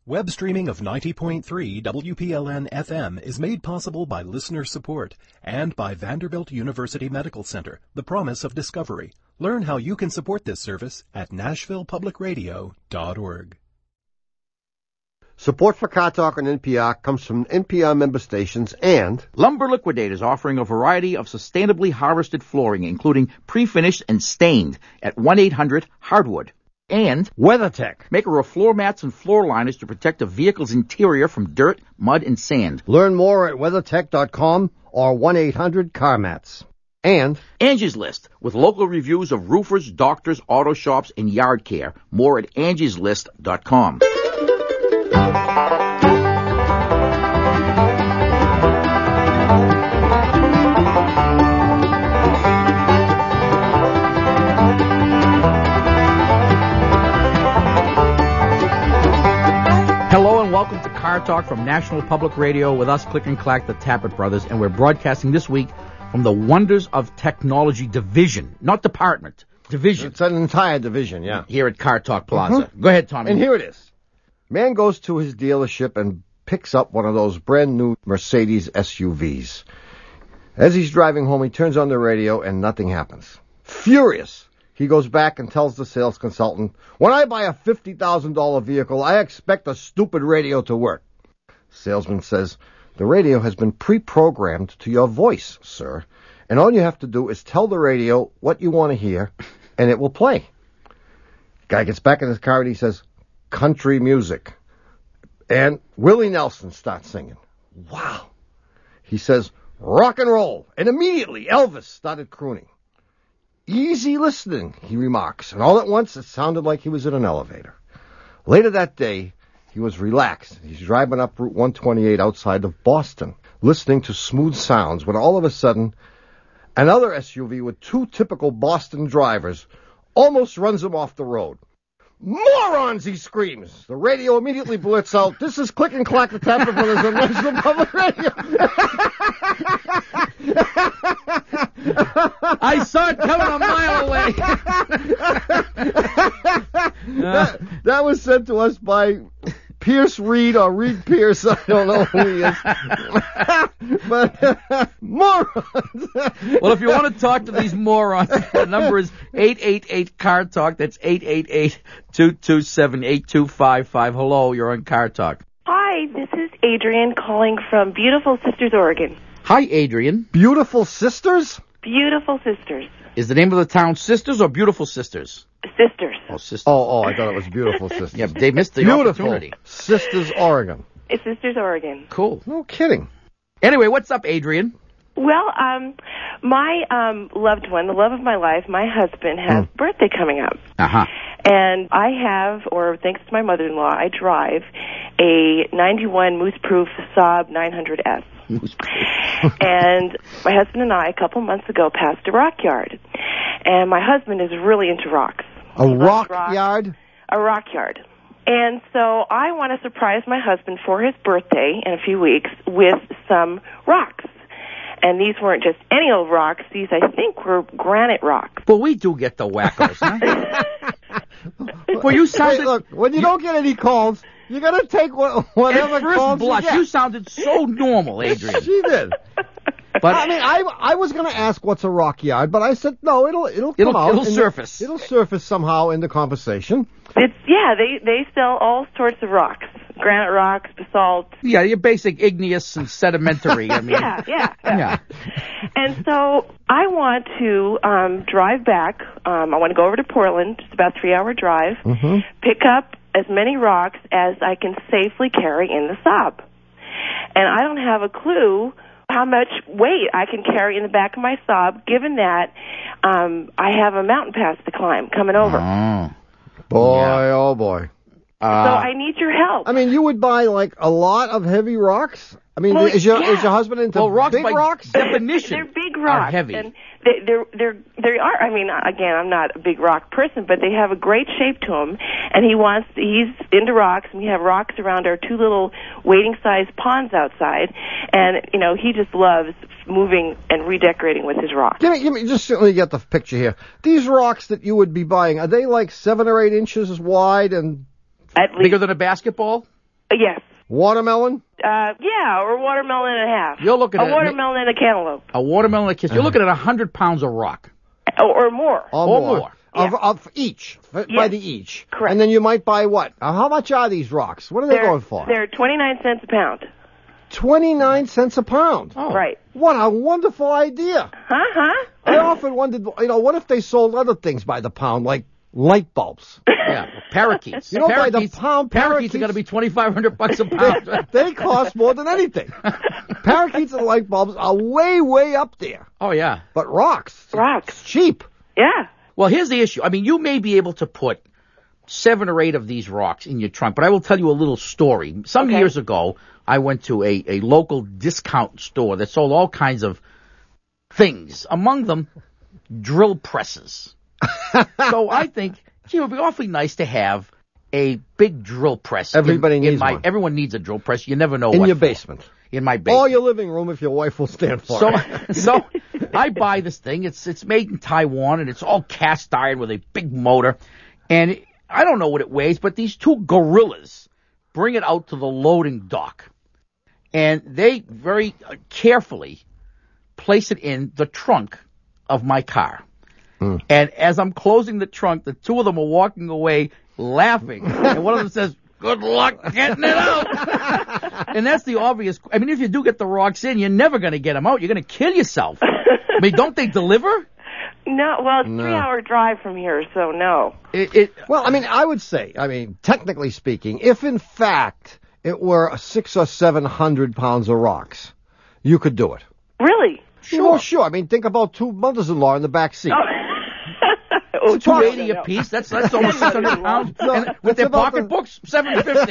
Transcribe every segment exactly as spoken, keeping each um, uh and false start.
Web streaming of ninety point three W P L N F M is made possible by listener support and by Vanderbilt University Medical Center, the promise of discovery. Learn how you can support this service at nashville public radio dot org. Support for Car Talk on N P R comes from N P R member stations and Lumber Liquidators, offering a variety of sustainably harvested flooring, including pre-finished and stained, at one eight hundred hardwood. And WeatherTech, maker of floor mats and floor liners to protect a vehicle's interior from dirt, mud, and sand. Learn more at weathertech dot com or one eight hundred car mats. And Angie's List, with local reviews of roofers, doctors, auto shops, and yard care. More at angies list dot com. Hello and welcome to Car Talk from National Public Radio with us, Click and Clack, the Tappet Brothers, and we're broadcasting this week from the Wonders of Technology Division, not department, division. It's an entire division, yeah. Here at Car Talk Plaza. Mm-hmm. Go ahead, Tommy. And here it is. Man goes to his dealership and picks up one of those brand new Mercedes S U Vs. As he's driving home, he turns on the radio and nothing happens. Furious, he goes back and tells the sales consultant, when I buy a fifty thousand dollars vehicle, I expect a stupid radio to work. Salesman says, the radio has been pre-programmed to your voice, sir, and all you have to do is tell the radio what you want to hear, and it will play. Guy gets back in his car and he says, country music. And Willie Nelson starts singing. Wow. He says, rock and roll. And immediately Elvis started crooning. Easy listening, he remarks, and all at once it sounded like he was in an elevator. Later that day, he was relaxed. He's driving up Route one twenty-eight outside of Boston, listening to smooth sounds, when all of a sudden, another S U V with two typical Boston drivers almost runs him off the road. Morons, he screams. The radio immediately blurts out, this is Click and Clack, the Tapper Brothers on National Public Radio. I saw it coming a mile away. that, that was sent to us by Pierce Reed or Reed Pierce. I don't know who he is. But uh, morons. Well, if you want to talk to these morons, the number is eight eight eight car talk. That's eight eight eight, two two seven, eight two five five. Hello, you're on Car Talk. Hi, this is Adrian calling from beautiful Sisters, Oregon. Hi, Adrian. Beautiful Sisters? Beautiful Sisters. Is the name of the town Sisters or Beautiful Sisters? Sisters. Oh, Sisters. Oh, oh, I thought it was Beautiful Sisters. Yeah, they missed the Beautiful opportunity. Sisters, Oregon. It's Sisters, Oregon. Cool. No kidding. Anyway, what's up, Adrian? Well, um, my um, loved one, the love of my life, my husband, has Mm. birthday coming up. Uh-huh. And I have, or thanks to my mother-in-law, I drive a ninety-one Moose-Proof Saab nine hundred S. And my husband and I, a couple months ago, passed a rock yard. And my husband is really into rocks. A He loves rock rocks. yard? A rock yard. And so I want to surprise my husband for his birthday in a few weeks with some rocks. And these weren't just any old rocks. These, I think, were granite rocks. But we do get the wackos, huh? Well, you sounded... Hey, look, when you, you don't get any calls, you got to take what, whatever At first calls blush, you get. you sounded so normal, Adrian. She did. But I mean, I I was going to ask what's a rock yard, but I said no. It'll it'll come It'll- out. it'll in the- surface. it'll surface somehow in the conversation. It's, yeah, they, they sell all sorts of rocks. Granite rocks, basalt. yeah, your basic igneous and sedimentary. I mean, Yeah, yeah, yeah. yeah. And so I want to um, drive back. Um, I want to go over to Portland. It's about a three-hour drive. Mm-hmm. Pick up as many rocks as I can safely carry in the Saab. And I don't have a clue how much weight I can carry in the back of my Saab, given that um, I have a mountain pass to climb coming over. Oh. Boy, Yeah. oh boy. Uh, So I need your help. I mean, you would buy like a lot of heavy rocks. I mean, Well, is your yeah. is your husband into well, rocks big by rocks? definition They're big are rocks. heavy. And they, they're, they're, they are, I mean, again, I'm not a big rock person, but they have a great shape to them. And he wants, he's into rocks, and we have rocks around our two little wading-sized ponds outside. And, you know, he just loves moving and redecorating with his rocks. Give me, give me, just so you get the picture here. These rocks that you would be buying, are they like seven or eight inches wide and At least, Bigger than a basketball? Uh, yes. Watermelon? Uh, yeah, or watermelon and a half. You're looking a at watermelon and a cantaloupe. A watermelon and a kiss. You're looking at one hundred pounds of rock. Or, or more. Or, Or more. more. Of, Yeah. of each. f- Yeah. By the each. Correct. And then you might buy what? Uh, how much are these rocks? What are they They're, going for? They're twenty-nine cents a pound. twenty-nine cents a pound. Oh. Right. What a wonderful idea. Huh-huh. I often wondered, you know, what if they sold other things by the pound, like light bulbs? Yeah, parakeets. You know, by the parakeets, pound, parakeets parakeets- are going to be twenty-five hundred bucks a pound. They cost more than anything. Parakeets and light bulbs are way, way up there. Oh, yeah. But rocks, Rocks. it's cheap. Yeah. Well, here's the issue. I mean, you may be able to put seven or eight of these rocks in your trunk, but I will tell you a little story. Some Okay. years ago, I went to a, a local discount store that sold all kinds of things, among them drill presses. So I think, gee, it would be awfully nice to have a big drill press. in- Everybody in needs my, one. Everyone needs a drill press. You never know In what your for. basement. In my basement. Or your living room if your wife will stand for So, it. so I buy this thing. It's it's made in Taiwan, and it's all cast iron with a big motor. And it, I don't know what it weighs, but these two gorillas bring it out to the loading dock, and they very uh, carefully place it in the trunk of my car. Mm. And as I'm closing the trunk, the two of them are walking away laughing, and one of them says, "Good luck getting it out." And that's the obvious. I mean, if you do get the rocks in, you're never going to get them out. You're going to kill yourself. I mean, don't they deliver? No, well, it's a No. three-hour drive from here, so no. It, it, Well, I mean, I would say, I mean, technically speaking, if in fact it were six or seven hundred pounds of rocks, you could do it. Really? Sure. Well, sure. I mean, think about two mothers-in-law in the back seat. Oh, two no, eighty no. a piece. That's that's almost six hundred pounds. No, And with it's their about the- pocketbooks, seven fifty.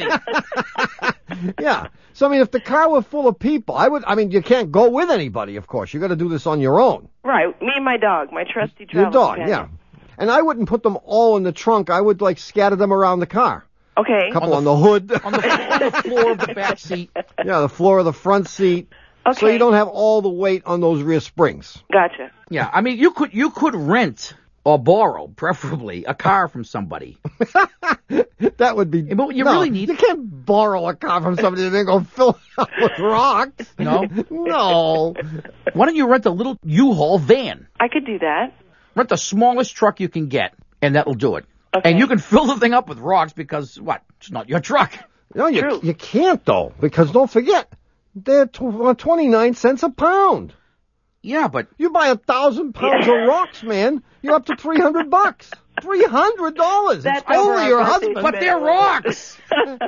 Yeah. So, I mean, if the car were full of people, I would, I mean, you can't go with anybody, of course. You got to do this on your own. Right, me and my dog, my trusty Your travel dog, yeah. companion. And I wouldn't put them all in the trunk. I would, like, scatter them around the car. Okay. A couple on the, hood. on the, on the floor of the back seat. Yeah, the floor of the front seat. Okay. So you don't have all the weight on those rear springs. Gotcha. Yeah, I mean, you could you could rent or borrow, preferably, a car from somebody. That would be. But what you no, really need- You can't borrow a car from somebody and then go fill it up with rocks. No? No. Why don't you rent a little U-Haul van? I could do that. Rent the smallest truck you can get, and that'll do it. Okay. And you can fill the thing up with rocks because, what, it's not your truck. No, you, True. you can't, though, because don't forget, they're tw- twenty-nine cents a pound. Yeah, but You buy a thousand pounds Yeah. of rocks, man, you're up to three hundred bucks. Three hundred dollars. It's That's over only our your birthday husband. but they're rocks.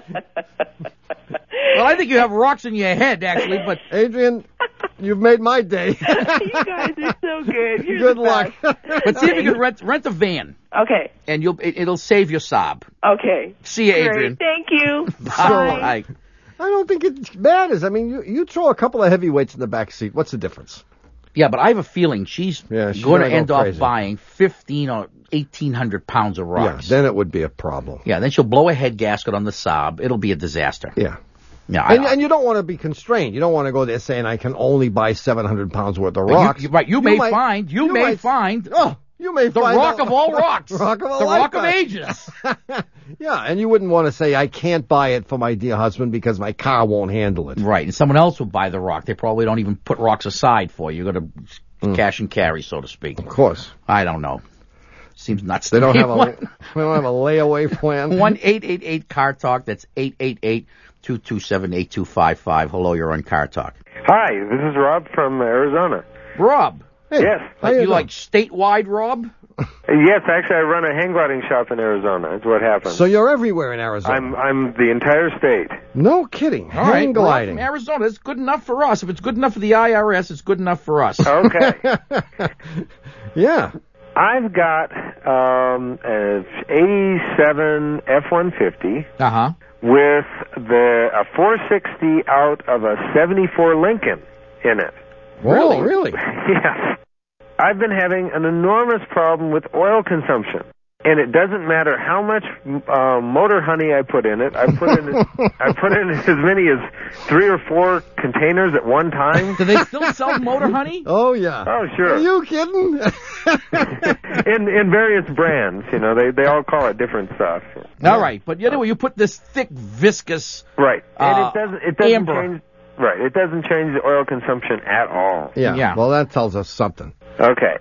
Well, I think you have rocks in your head, actually, but Adrian, you've made my day. You guys are so good. You're Good the luck. best. but see if you can rent rent a van, Okay. and you'll it, it'll save your sob. Okay. See you, Great. Adrian. Thank you. Bye. I don't think it matters. I mean, you, you throw a couple of heavyweights in the back seat. What's the difference? Yeah, but I have a feeling she's, Yeah, she's going to gonna go end off crazy. buying fifteen or eighteen hundred pounds of rocks. Yeah, then it would be a problem. Yeah, then she'll blow a head gasket on the Saab. It'll be a disaster. Yeah. Yeah, I, And, and you don't want to be constrained. You don't want to go there saying, I can only buy seven hundred pounds worth of you- rocks. you- right, you may might- find- you may might- find Oh, you may the find rock out- of all rocks. rock of a the rock of lifetime. ages. Yeah, and you wouldn't want to say, I can't buy it for my dear husband because my car won't handle it. Right, and someone else will buy the rock. They probably don't even put rocks aside for you. You're going to cash and carry, so to speak. Of course. I don't know. Seems nuts They to don't me. have a, they don't have a layaway plan. one eight eight eight car talk. That's eight eight eight, two two seven, eight two five five. Hello, you're on Car Talk. Hi, this is Rob from Arizona. Rob. Hey, Yes. how Like, you doing? like statewide, Rob? Yes, actually, I run a hang gliding shop in Arizona. That's what happened. So you're everywhere in Arizona. I'm I'm the entire state. No kidding. All right, Hang Rob gliding. from Arizona. It's good enough for us. If it's good enough for the I R S, it's good enough for us. Okay. Yeah. I've got um, an eighty-seven F one fifty Uh huh. with the a four sixty out of a seventy-four Lincoln in it. Whoa, Really? really? Yes. I've been having an enormous problem with oil consumption. And it doesn't matter how much uh, motor honey I put in it. I put in I put in as many as three or four containers at one time. Do they still sell motor honey? Oh, yeah. Oh, sure. Are you kidding? in in various brands, you know, they they all call it different stuff. All right, but anyway, you put this thick, viscous, right, and uh, it doesn't it doesn't amber. change. Right, it doesn't change the oil consumption at all. Yeah. Yeah. Well, that tells us something. Okay,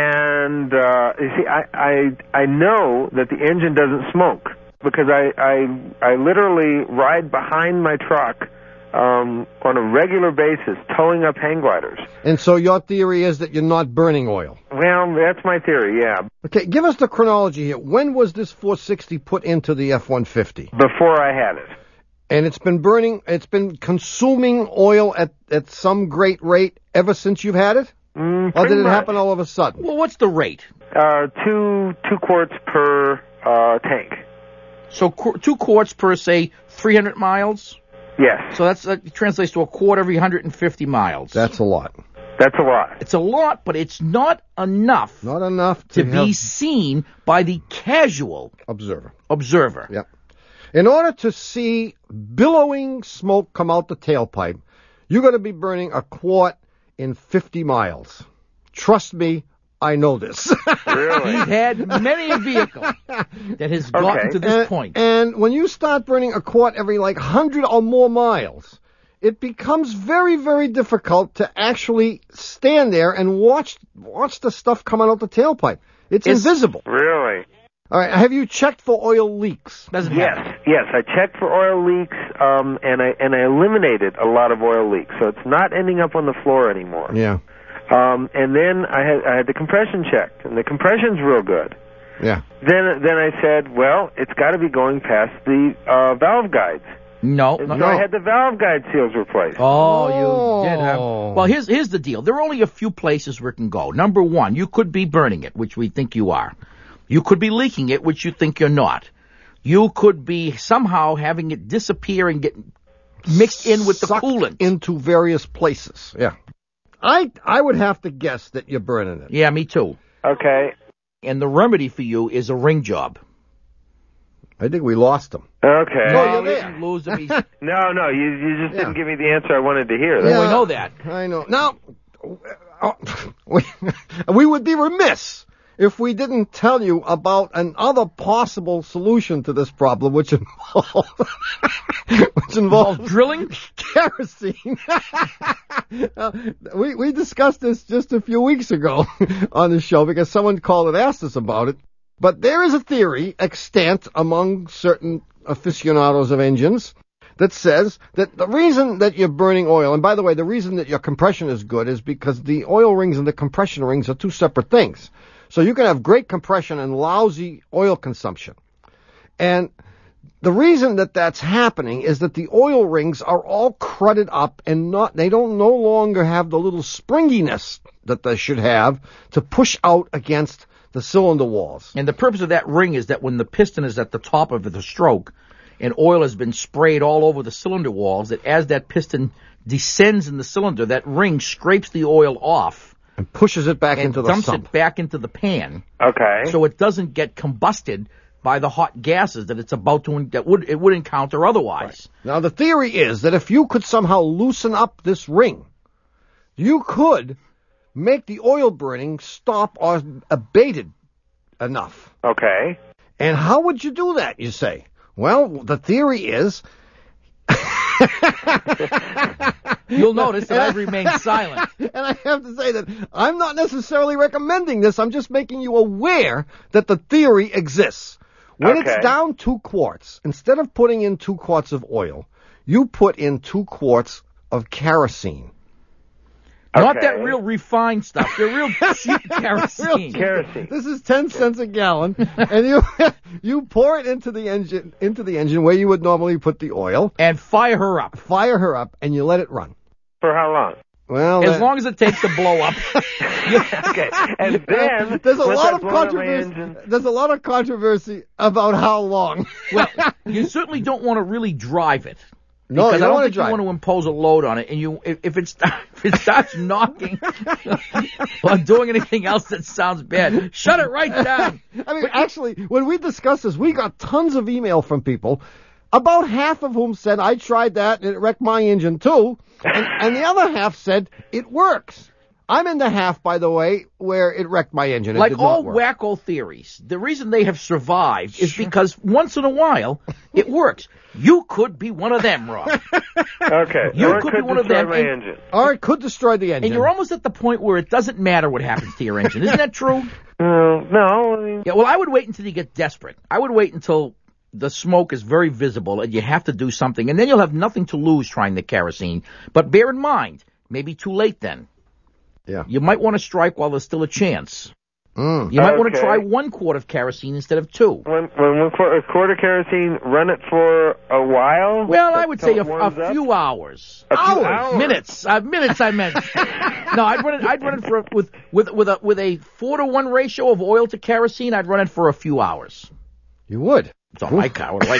and uh, you see, I, I I know that the engine doesn't smoke because I I I literally ride behind my truck um, on a regular basis, towing up hang gliders. And so your theory is that you're not burning oil. Well, that's my theory. Yeah, Okay, give us the chronology here. When was this four sixty put into the F one fifty? before I had it. And it's been burning, it's been consuming oil at, at some great rate ever since you've had it? Mm, Or pretty did it much. happen all of a sudden? Well, what's the rate? Uh, two two quarts per uh, tank. So qu- two quarts per, say, three hundred miles? Yes, So that's that translates to a quart every one hundred fifty miles. That's a lot. that's a lot. It's a lot, but it's not enough Not enough to to, be have seen by the casual observer. observer. Yep. In order to see billowing smoke come out the tailpipe, you're going to be burning a quart in fifty miles. Trust me, I know this. Really? He's had many a vehicle that has gotten Okay. to this and, point. and when you start burning a quart every like one hundred or more miles, it becomes very, very difficult to actually stand there and watch watch the stuff coming out the tailpipe. It's, It's- invisible. Really? All right, have you checked for oil leaks? Doesn't Yes, matter. yes. I checked for oil leaks, um, and I and I eliminated a lot of oil leaks, so it's not ending up on the floor anymore. Yeah, Um, and then I had I had the compression checked, and the compression's real good. yeah. Then then I said, well, it's got to be going past the uh, valve guides. No, And no, so no. I had the valve guide seals replaced. Oh, you did have. Oh. Well, here's here's the deal. There are only a few places where it can go. Number one, you could be burning it, which we think you are. You could be leaking it, which you think you're not. You could be somehow having it disappear and get mixed in with the Sucked coolant. into various places. Yeah. I I would have to guess that you're burning it. Yeah, me too. Okay. And the remedy for you is a ring job. I think we lost him. Okay. No, you're we there. didn't lose him. He's- No, no, you you just Yeah. didn't give me the answer I wanted to hear. Yeah. we know that. I know. Now, uh, we, we would be remiss if we didn't tell you about another possible solution to this problem, which involves which involves Drilling? kerosene. Uh, we we discussed this just a few weeks ago on the show because someone called and asked us about it. But there is a theory extant among certain aficionados of engines that says that the reason that you're burning oil, and by the way, the reason that your compression is good is because the oil rings and the compression rings are two separate things. So you can have great compression and lousy oil consumption. And the reason that that's happening is that the oil rings are all crudded up and not, they don't no longer have the little springiness that they should have to push out against the cylinder walls. And the purpose of that ring is that when the piston is at the top of the stroke and oil has been sprayed all over the cylinder walls, that as that piston descends in the cylinder, that ring scrapes the oil off And pushes it back and into the dumps sump. it back into the pan, Okay. so it doesn't get combusted by the hot gases that it's about to that would it would encounter otherwise. Now, the theory is that if you could somehow loosen up this ring, you could make the oil burning stop or abated enough. Okay. And how would you do that, you say? Well, the theory is... You'll notice that I've remained silent. And I have to say that I'm not necessarily recommending this. I'm just making you aware that the theory exists. When Okay. it's down two quarts, instead of putting in two quarts of oil, you put in two quarts of kerosene. Not Okay. that real refined stuff. They're real cheap kerosene. Kerosene. This is ten cents a gallon, and you you pour it into the engine into the engine where you would normally put the oil. And fire her up. Fire her up, and you let it run. For how long? Well, As that- long as it takes to blow up. Okay. And then there's a once lot I of blow up my controversy. engine- There's a lot of controversy about how long. Well, you certainly don't want to really drive it. No, because you don't I don't want to think drive. you want to impose a load on it, and you if, if it st- if it starts knocking or doing anything else that sounds bad, shut it right down. I mean, actually, when we discussed this, we got tons of email from people, about half of whom said, I tried that and it wrecked my engine too, and, and the other half said, it works. I'm in the half, by the way, where it wrecked my engine. It Like did all not work. wacko theories, the reason they have survived is because once in a while it works. You could be one of them, Rob. Okay. You or it could could be one of destroy them, my and- engine. Or it could destroy the engine. And you're almost at the point where it doesn't matter what happens to your engine. Isn't that true? Uh, no, I mean, Yeah, well, I would wait until you get desperate. I would wait until the smoke is very visible and you have to do something, and then you'll have nothing to lose trying the kerosene. But bear in mind, maybe too late then. Yeah. You might want to strike while there's still a chance. Mm. You might want to Okay. try one quart of kerosene instead of two. when, when one quart, a quart of kerosene, run it for a while? Well, I would Till say it a, warms a up? few hours. A few hours? Minutes. Uh, minutes, I meant. No, I'd run it. I'd run it for with with with a with a four to one ratio of oil to kerosene. I'd run it for a few hours. You would. It's on my car. What do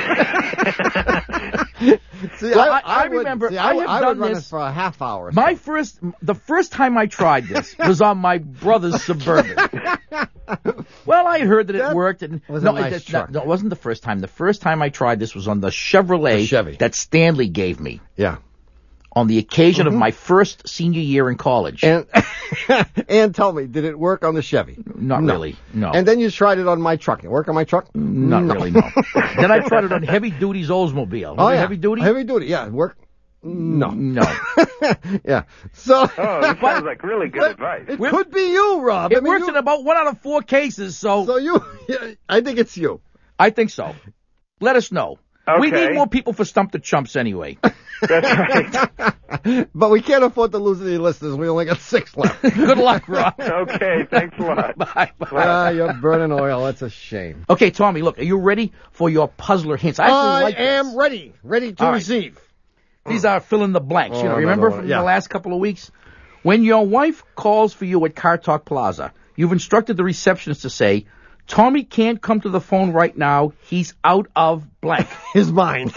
I See, Well, I, I- I would- remember- see, I I, have I done would run this- it for a half hour. My first, the first time I tried this was on my brother's Suburban. Well, I heard that it That worked, and was a no, nice it, truck. no, it wasn't the first time. The first time I tried this was on the Chevrolet The Chevy. that Stanley gave me Yeah. on the occasion of my first senior year in college. And and tell me, did it work on the Chevy? Not No. really, no. And then you tried it on my truck. It work on my truck? Not No. really, no. Then I tried it on Heavy Duty's Oldsmobile. Oh, Remember yeah. Heavy Duty? Heavy duty, yeah. It work? No. No. Yeah. So Oh, that sounds like really good advice. it We're- could be you, Rob. It I mean, works you- in about one out of four cases, so, So you, yeah, I think it's you. I think so. Let us know. We Okay. need more people for Stump the Chumps anyway. That's right. But we can't afford to lose any listeners. We only got six left. Good luck, Rob. Okay, thanks a lot. Bye. Bye. Ah, you're burning oil. That's a shame. Okay, Tommy, look, are you ready for your puzzler hints? I actually I like am this. ready. Ready to All right. receive. These are fill in the blanks. You know, Oh, remember another one. from Yeah. the last couple of weeks? When your wife calls for you at Car Talk Plaza, you've instructed the receptionist to say, Tommy can't come to the phone right now. He's out of blank. His mind.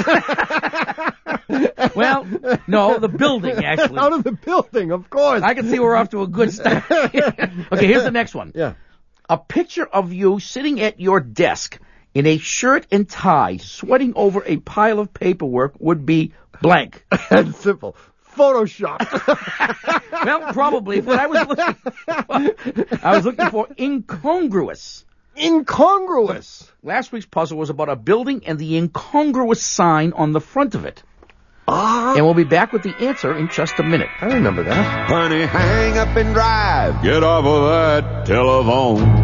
Well, no, the building, actually. Out of the building, of course. I can see we're off to a good start. Okay, here's the next one. Yeah. A picture of you sitting at your desk in a shirt and tie, sweating over a pile of paperwork would be blank. That's simple. Photoshop. Well, probably, but I was looking for, I was looking for incongruous. Incongruous. Last week's puzzle was about a building and the incongruous sign on the front of it. Ah, And we'll be back with the answer in just a minute. I remember that. Honey, hang up and drive. Get off of that telephone.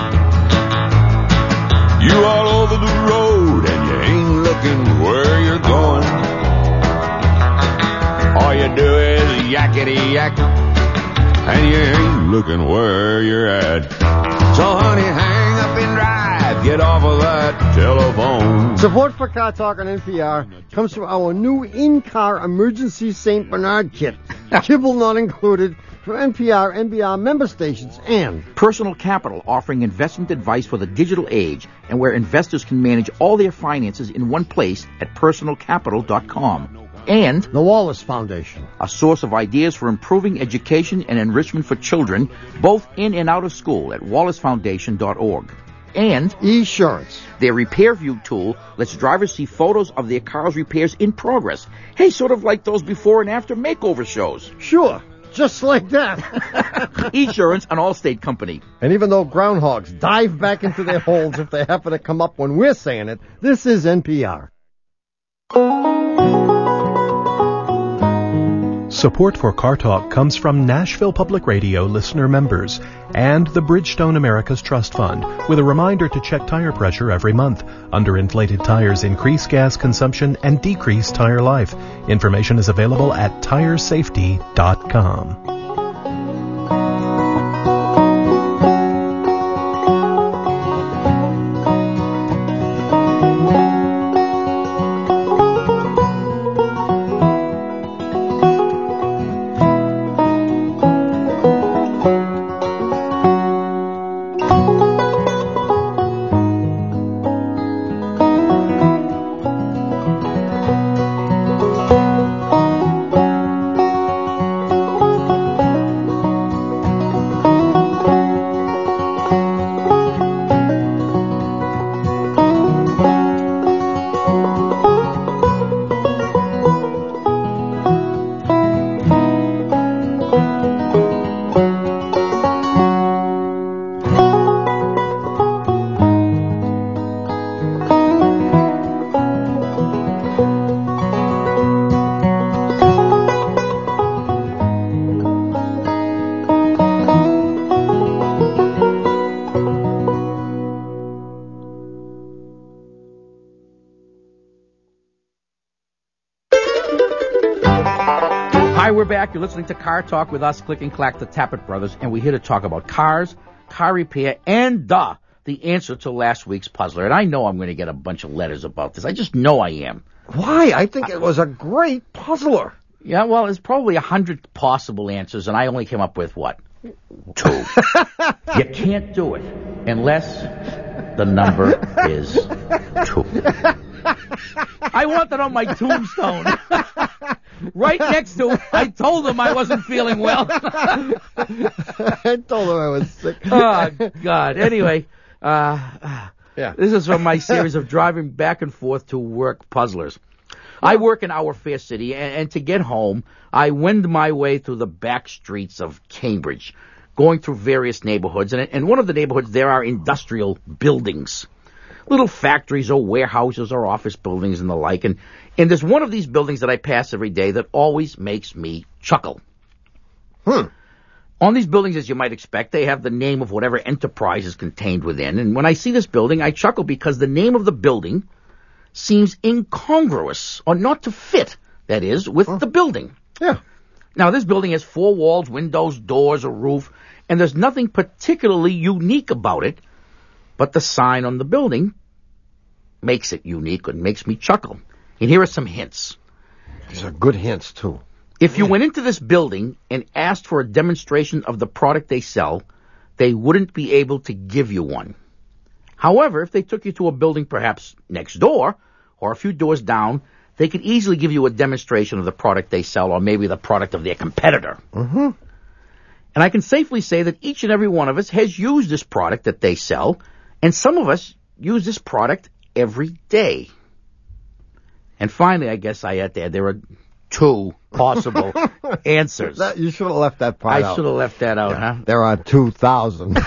You all over the road and you ain't looking where you're going. All you do is yakety yak, and you ain't looking where you're at. So honey, hang up and drive. Get off of that telephone. Support for Car Talk on N P R comes from our new in-car emergency Saint Bernard kit. Kibble not included from N P R, N B R member stations, and Personal Capital, offering investment advice for the digital age and where investors can manage all their finances in one place at personal capital dot com. And the Wallace Foundation. a source of ideas for improving education and enrichment for children, both in and out of school at wallace foundation dot org. And Esurance. their Repair View tool lets drivers see photos of their car's repairs in progress. Hey, sort of like those before and after makeover shows. Sure, just like that. Esurance, an Allstate company. And even though groundhogs dive back into their holes if they happen to come up when we're saying it, this is N P R. Support for Car Talk comes from Nashville Public Radio listener members and the Bridgestone Americas Trust Fund, with a reminder to check tire pressure every month. Underinflated tires increase gas consumption and decrease tire life. Information is available at tire safety dot com. Hi, we're back. You're listening to Car Talk with us, Click and Clack, the Tappet Brothers, and we're here to talk about cars, car repair, and uh, the answer to last week's puzzler. And I know I'm going to get a bunch of letters about this. I just know I am. Why? I think it was a great puzzler. Yeah, well, there's probably a hundred possible answers, and I only came up with, what, two. You can't do it unless the number is two. I want that on my tombstone. Right next to it, I told them I wasn't feeling well. I told them I was sick. Oh, God. Anyway, uh, yeah. This is from my series of driving back and forth to work puzzlers. I work in our fair city, and, and to get home, I wend my way through the back streets of Cambridge, going through various neighborhoods. And in one of the neighborhoods, there are industrial buildings, little factories or warehouses or office buildings and the like. And, and there's one of these buildings that I pass every day that always makes me chuckle. Hmm. On these buildings, as you might expect, they have the name of whatever enterprise is contained within. And when I see this building, I chuckle because the name of the building seems incongruous, or not to fit, that is, with oh. the building. Yeah. Now, this building has four walls, windows, doors, a roof, and there's nothing particularly unique about it, but the sign on the building makes it unique and makes me chuckle. And here are some hints. These are good hints, too. If you went into this building and asked for a demonstration of the product they sell, they wouldn't be able to give you one. However, if they took you to a building perhaps next door or a few doors down, they could easily give you a demonstration of the product they sell, or maybe the product of their competitor. Mm-hmm. And I can safely say that each and every one of us has used this product that they sell, and some of us use this product every day. And finally, I guess I had to add, there are two possible answers. That, you should have left that part I out. should have left that out, yeah. huh? There are two thousand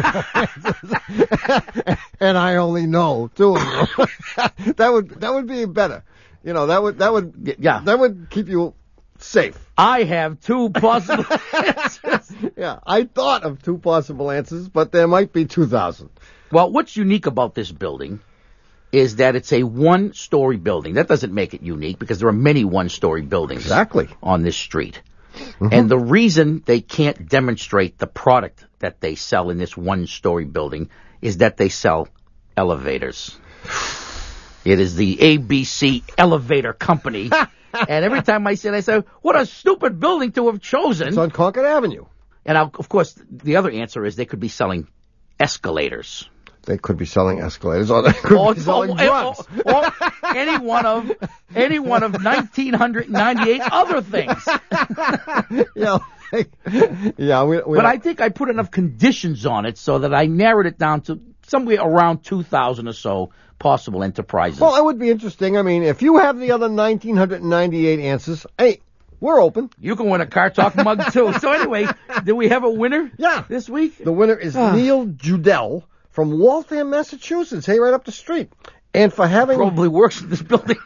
and I only know two of them. that would that would be better. You know, that would that would yeah. that would keep you safe. I have two possible answers. Yeah, I thought of two possible answers, but there might be two thousand. Well, what's unique about this building is that it's a one-story building. That doesn't make it unique because there are many one-story buildings exactly. on this street. Mm-hmm. And the reason they can't demonstrate the product that they sell in this one-story building is that they sell elevators. It is the A B C Elevator Company. And every time I see it, I say, what a stupid building to have chosen. It's on Concord Avenue. And I'll, of course, the other answer is they could be selling escalators. They could be selling escalators, or they could or, be selling or, drugs. Or, or any one of any one of nineteen ninety-eight other things. yeah, like, yeah. We, we but I think I put enough conditions on it so that I narrowed it down to somewhere around two thousand or so possible enterprises. Well, it would be interesting. I mean, if you have the other nineteen ninety-eight answers, hey, we're open. You can win a Car Talk mug, too. So anyway, do we have a winner yeah. this week? The winner is Neil Judell from Waltham, Massachusetts. Hey, right up the street. And for having... Probably works in this building.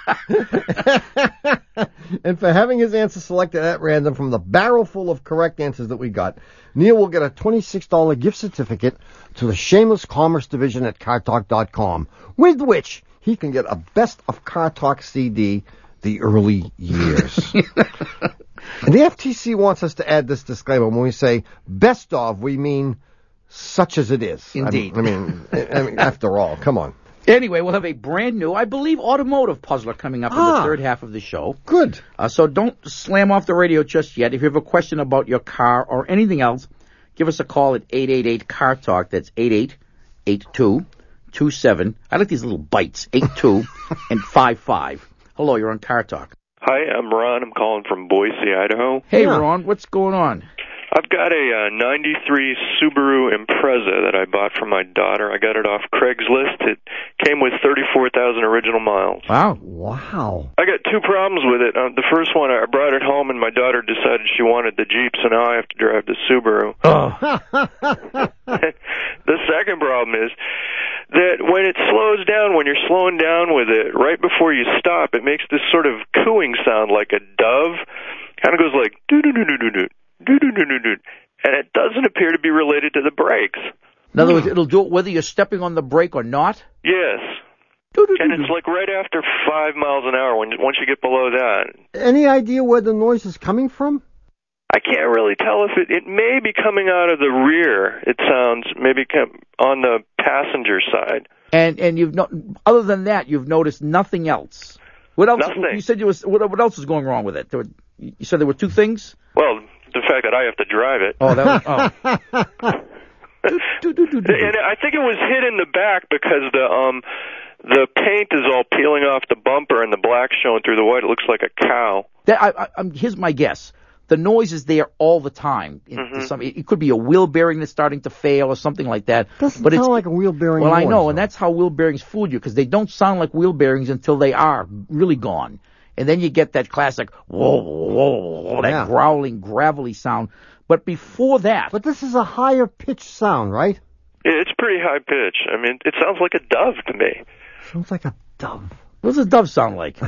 And for having his answer selected at random from the barrel full of correct answers that we got, Neil will get a twenty-six dollars gift certificate to the Shameless Commerce Division at car talk dot com, with which he can get a Best of Car Talk C D, The Early Years. And the F T C wants us to add this disclaimer. When we say best of, we mean such as it is. Indeed. I mean, I mean, I mean after all, come on. Anyway, we'll have a brand new, I believe, automotive puzzler coming up ah, in the third half of the show. Good. Uh, so don't slam off the radio just yet. If you have a question about your car or anything else, give us a call at eight eight eight, C A R Talk. That's eight eight eight two two seven. I like these little bites. eight two and five five. Hello, you're on Car Talk. Hi, I'm Ron. I'm calling from Boise, Idaho. Hey, yeah. Ron, what's going on? I've got a uh, ninety-three Subaru Impreza that I bought from my daughter. I got it off Craigslist. It came with thirty-four thousand original miles. Wow. Wow. I got two problems with it. Uh, the first one, I brought it home, and my daughter decided she wanted the Jeep, so now I have to drive the Subaru. Oh. The second problem is that when it slows down, when you're slowing down with it, right before you stop, it makes this sort of cooing sound like a dove. Kind of goes like doo-doo-doo-doo-doo. And it doesn't appear to be related to the brakes. In other words, it'll do it whether you're stepping on the brake or not? Yes. And it's like right after five miles an hour when once you get below that. Any idea where the noise is coming from? I can't really tell if it, it may be coming out of the rear. It sounds maybe come on the passenger side. And and you've no, other than that, you've noticed nothing else. What else? Nothing. You said you was what, what else is going wrong with it? There were, you said there were two things. Well, the fact that I have to drive it. Oh, that was. Oh. do, do, do, do, do. And I think it was hit in the back because the um the paint is all peeling off the bumper and the black showing through the white. It looks like a cow. That, I, I, I'm, here's my guess. The noise is there all the time. It, Mm-hmm. some, it could be a wheel bearing that's starting to fail or something like that. Doesn't but sound it's, like a wheel bearing Well, noise, I know, though. and that's how wheel bearings fool you, because they don't sound like wheel bearings until they are really gone. And then you get that classic, whoa, whoa, whoa, that Yeah. growling, gravelly sound. But before that... But this is a higher pitched sound, right? Yeah, it's pretty high pitch. I mean, it sounds like a dove to me. Sounds like a dove. What does a dove sound like?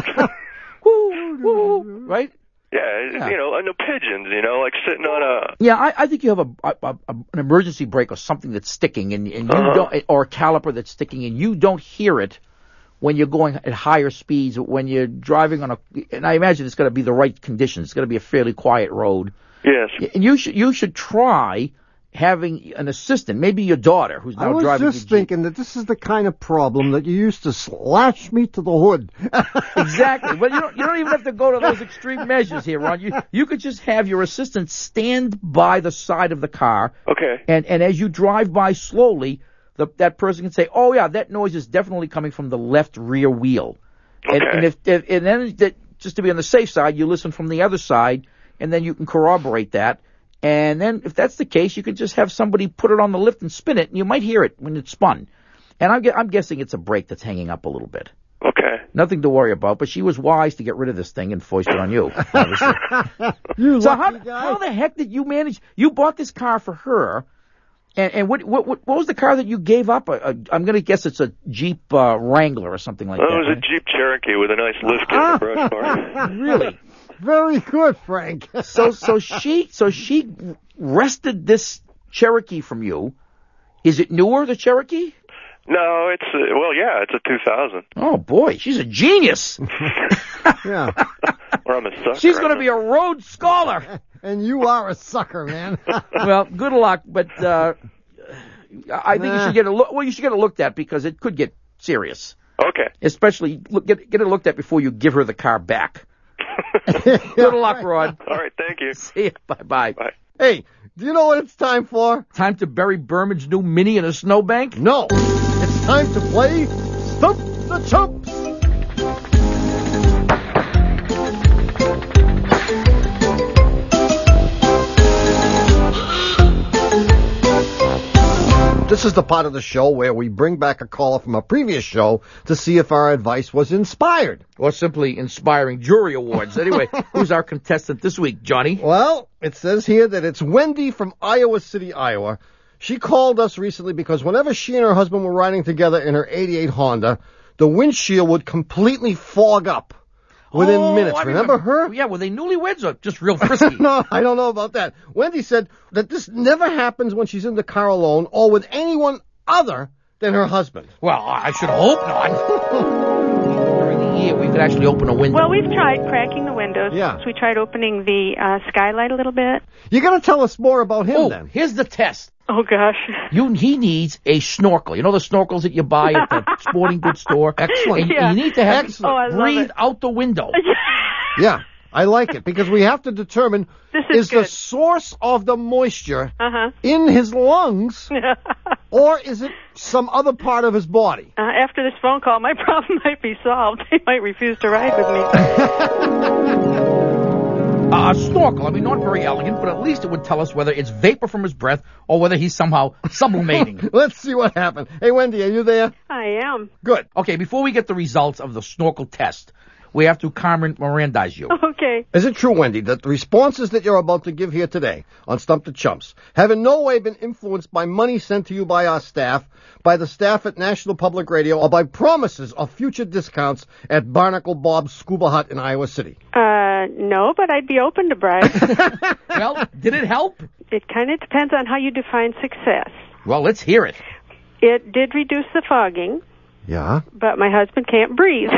woo, woo, right? Yeah, Yeah. you know, and the pigeons, you know, like sitting on a... Yeah, I, I think you have a, a, a an emergency brake or something that's sticking, and, and you Uh-huh. don't, or a caliper that's sticking, and you don't hear it when you're going at higher speeds. When you're driving on a, and I imagine it's going to be the right conditions. It's going to be a fairly quiet road. Yes. And you should you should try having an assistant, maybe your daughter, who's I now was driving. just the Jeep. thinking that this is the kind of problem that you used to slash me to the hood. Exactly. But you don't, you don't even have to go to those extreme measures here, Ron. You you could just have your assistant stand by the side of the car. Okay. And and as you drive by slowly, the, that person can say, "Oh yeah, that noise is definitely coming from the left rear wheel." And, Okay. and if, if and then that, just to be on the safe side, you listen from the other side, and then you can corroborate that. And then if that's the case, you could just have somebody put it on the lift and spin it, and you might hear it when it's spun. And I'm, gu- I'm guessing it's a brake that's hanging up a little bit. Okay. Nothing to worry about, but she was wise to get rid of this thing and foist it on you. Obviously. You So lucky how, guy. how the heck did you manage? You bought this car for her, and, and what, what what what was the car that you gave up? A, a, I'm going to guess it's a Jeep uh, Wrangler or something like Well, that. it was a right? Jeep Cherokee with a nice lift kit in the brush bar. Really? Very good, Frank. So so she so she wrested this Cherokee from you. Is it newer, the Cherokee? No, it's, uh, well, yeah, it's a two thousand. Oh boy, she's a genius. Yeah. Or I'm a sucker. She's going to be a Rhodes Scholar. And you are a sucker, man. Well, good luck, but uh, I think you Nah. should get a look. Well, you should get it looked at because it could get serious. Okay. Especially look, get get it looked at before you give her the car back. Good luck, Rod. All right, thank you. See ya. Bye bye. Bye. Hey, do you know what it's time for? Time to bury Berman's new Mini in a snowbank? No. It's time to play Stump the Chumps. This is the part of the show where we bring back a caller from a previous show to see if our advice was inspired. Or simply inspiring jury awards. Anyway, who's our contestant this week, Johnny? Well, it says here that it's Wendy from Iowa City, Iowa. She called us recently because whenever she and her husband were riding together in her eighty-eight Honda, the windshield would completely fog up within Oh, minutes. I Remember her? Yeah, were they newlyweds or just real frisky? No, I don't know about that. Wendy said that this never happens when she's in the car alone or with anyone other than her husband. Well, I should hope not. During the year, we could actually open a window. Well, we've tried cracking the windows. Yeah. We tried opening the uh, skylight a little bit. You got to tell us more about him oh, then. here's the test. Oh, gosh. You, he needs a snorkel. You know the snorkels that you buy at the sporting goods store? Excellent. And, Yeah. and you need to have Excellent. Oh, I love breathe it. out the window. Yeah, I like it because we have to determine This is the good. source of the moisture Uh-huh. in his lungs or is it some other part of his body? Uh, after this phone call, my problem might be solved. They might refuse to ride with me. Uh, a snorkel, I mean, not very elegant, but at least it would tell us whether it's vapor from his breath or whether he's somehow sublimating. Let's see what happened. Hey, Wendy, are you there? I am. Good. Okay, before we get the results of the snorkel test, we have to Carmen Mirandize you. Okay. Is it true, Wendy, that the responses that you're about to give here today on Stump the Chumps have in no way been influenced by money sent to you by our staff, by the staff at National Public Radio, or by promises of future discounts at Barnacle Bob's Scuba Hut in Iowa City? Uh, no, but I'd be open to bribes. Well, did it help? It kind of depends on how you define success. Well, let's hear it. It did reduce the fogging. Yeah. but my husband can't breathe.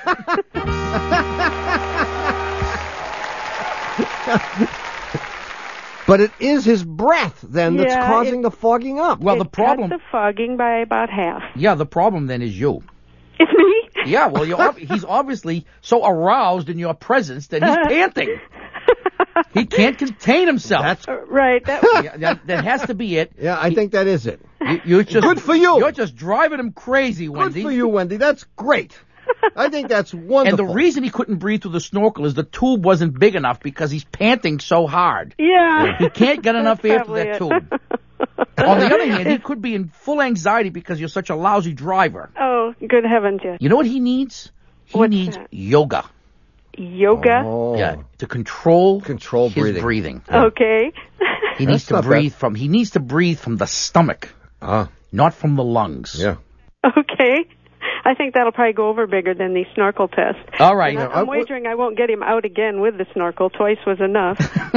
But it is his breath, then, that's Yeah, causing it- the fogging up. Well, It the problem, cuts the fogging by about half. yeah, the problem then is you. It's me? Yeah, well, you're ob- he's obviously so aroused in your presence that he's panting. He can't contain himself. That's Uh, right. That, yeah, that, that has to be it. Yeah, I think that is it. You, you're just, Good for you. You're just driving him crazy, Good Wendy. for you, Wendy. That's great. I think that's And wonderful. the reason he couldn't breathe through the snorkel is the tube wasn't big enough because he's panting so hard. yeah. He can't get enough That's air through that probably tube. On the other hand, he could be in full anxiety because you're such a lousy driver. Oh, good heavens, yes. You know what he needs? He What's needs that? yoga. Yoga? Oh. Yeah, to control Control his breathing. breathing. Okay. He needs That's to not breathe bad. from he needs to breathe from the stomach, Ah, not from the lungs. yeah. Okay. I think that'll probably go over bigger than the snorkel test. All right. And I- I'm wagering I won't get him out again with the snorkel. Twice was enough.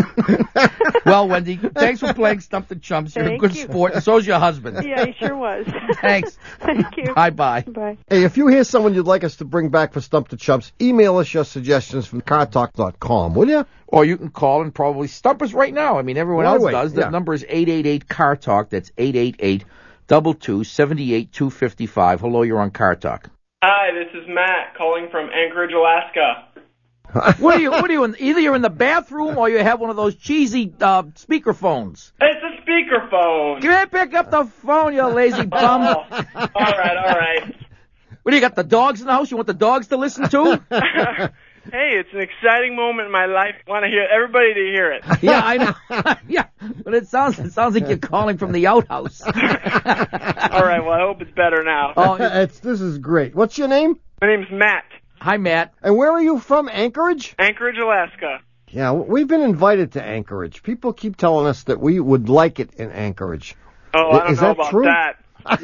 Well, Wendy, thanks for playing Stump the Chumps. You're a Thank good you. sport, and so's your husband. Yeah, he sure was. Thanks. Thank you. Bye-bye. Bye. Hey, if you hear someone you'd like us to bring back for Stump the Chumps, email us your suggestions from car talk dot com, will you? Or you can call and probably stump us right now. I mean, everyone Right else away, does. yeah. The number is eight eight eight, C A R Talk. That's eight eight eight, two two, seven eight, two five five. Hello, you're on Car Talk. Hi, this is Matt calling from Anchorage, Alaska. What are you, what are you in, either you're in the bathroom or you have one of those cheesy, uh, speaker phones. It's a speakerphone. Come here, pick up the phone, you lazy bum. Oh, all right, all right. What do you got, the dogs in the house? You want the dogs to listen to? Hey, it's an exciting moment in my life. I want to hear everybody to hear it. Yeah, I know. Yeah, but it sounds, it sounds like you're calling from the outhouse. All right, well, I hope it's better now. Oh, it's, this is great. What's your name? My name's Matt, hi, Matt. And where are you from? Anchorage? Anchorage, Alaska. Yeah, we've been invited to Anchorage. People keep telling us that we would like it in Anchorage. Oh, I don't Is know that about true? that.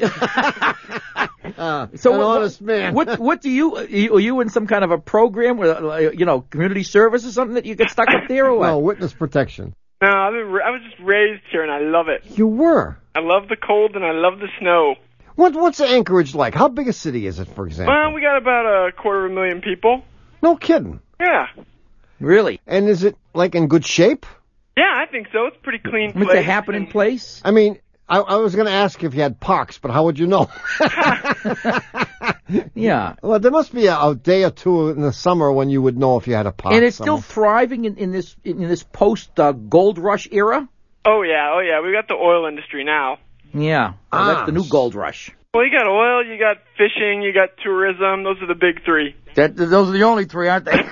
Uh, So an what, honest man. What what do you are you- are you in some kind of a program where uh, you know community service or something that you get stuck up there or what? No, witness protection. No, I've been, I was just raised here, and I love it. You were. I love the cold, and I love the snow. What What's Anchorage like? How big a city is it, for example? Well, we got about a quarter of a million people. No kidding. Yeah. Really? And is it like in good shape? Yeah, I think so. It's a pretty clean It's place. a happening place. I mean, I, I was going to ask if you had parks, but how would you know? Yeah. Well, there must be a, a day or two in the summer when you would know if you had a park. And it's still somewhere. thriving in, in this in this post uh, gold rush era. Oh, yeah, oh, yeah. We got the oil industry now. Yeah, well, Ah. that's the new gold rush. Well, you got oil, you got fishing, you got tourism. Those are the big three. That those are the only three, aren't they?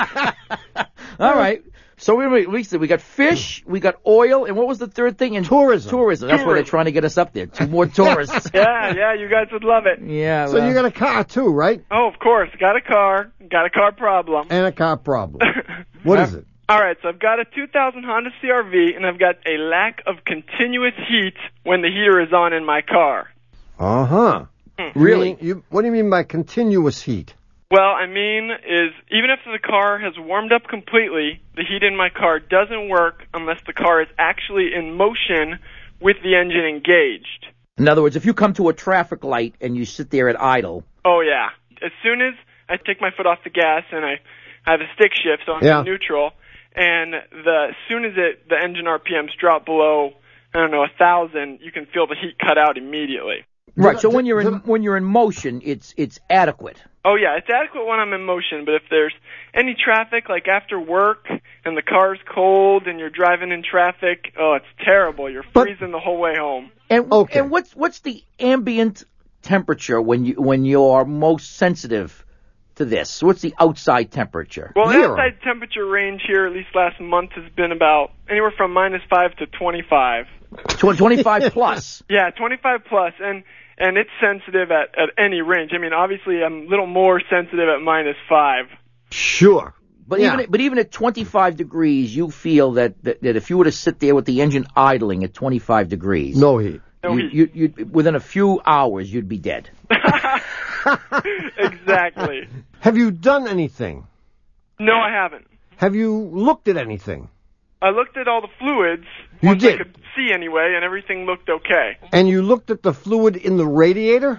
All right. So we we said we got fish, we got oil, and what was the third thing? And Tourism. Tourism. That's why they're trying to get us up there. Two more tourists. Yeah, yeah, you guys would love it. Yeah. So well. you got a car too, right? Oh, of course. Got a car. Got a car problem. And a car problem. What is it? All right, so I've got a two thousand Honda C R V, and I've got a lack of continuous heat when the heater is on in my car. Uh huh. Really? You, what do you mean by continuous heat? Well, I mean is even if the car has warmed up completely, the heat in my car doesn't work unless the car is actually in motion with the engine engaged. In other words, if you come to a traffic light and you sit there at idle. Oh, yeah. As soon as I take my foot off the gas and I have a stick shift, so I'm Yeah. in neutral, and the as soon as it the engine R P Ms drop below, I don't know, a thousand, you can feel the heat cut out immediately. Right. So when you're in when you're in motion, it's it's adequate. Oh, yeah, it's adequate when I'm in motion, but if there's any traffic, like after work, and the car's cold, and you're driving in traffic, oh, it's terrible. You're But- freezing the whole way home. And Okay. and what's what's the ambient temperature when you when you're most sensitive to this? What's the outside temperature? Well, the Zero. outside temperature range here, at least last month, has been about anywhere from minus five to twenty-five. Tw- twenty-five plus. Yeah, twenty-five plus, and and it's sensitive at, at any range. I mean, obviously, I'm a little more sensitive at minus five. Sure. But Yeah. even at, but even at twenty-five degrees, you feel that, that that if you were to sit there with the engine idling at twenty-five degrees, No heat. No you, heat. you, you'd, within a few hours you'd be dead. Exactly. Have you done anything? No, I haven't. Have you looked at anything? I looked at all the fluids. You once did? I could see anyway, and everything looked okay. And you looked at the fluid in the radiator?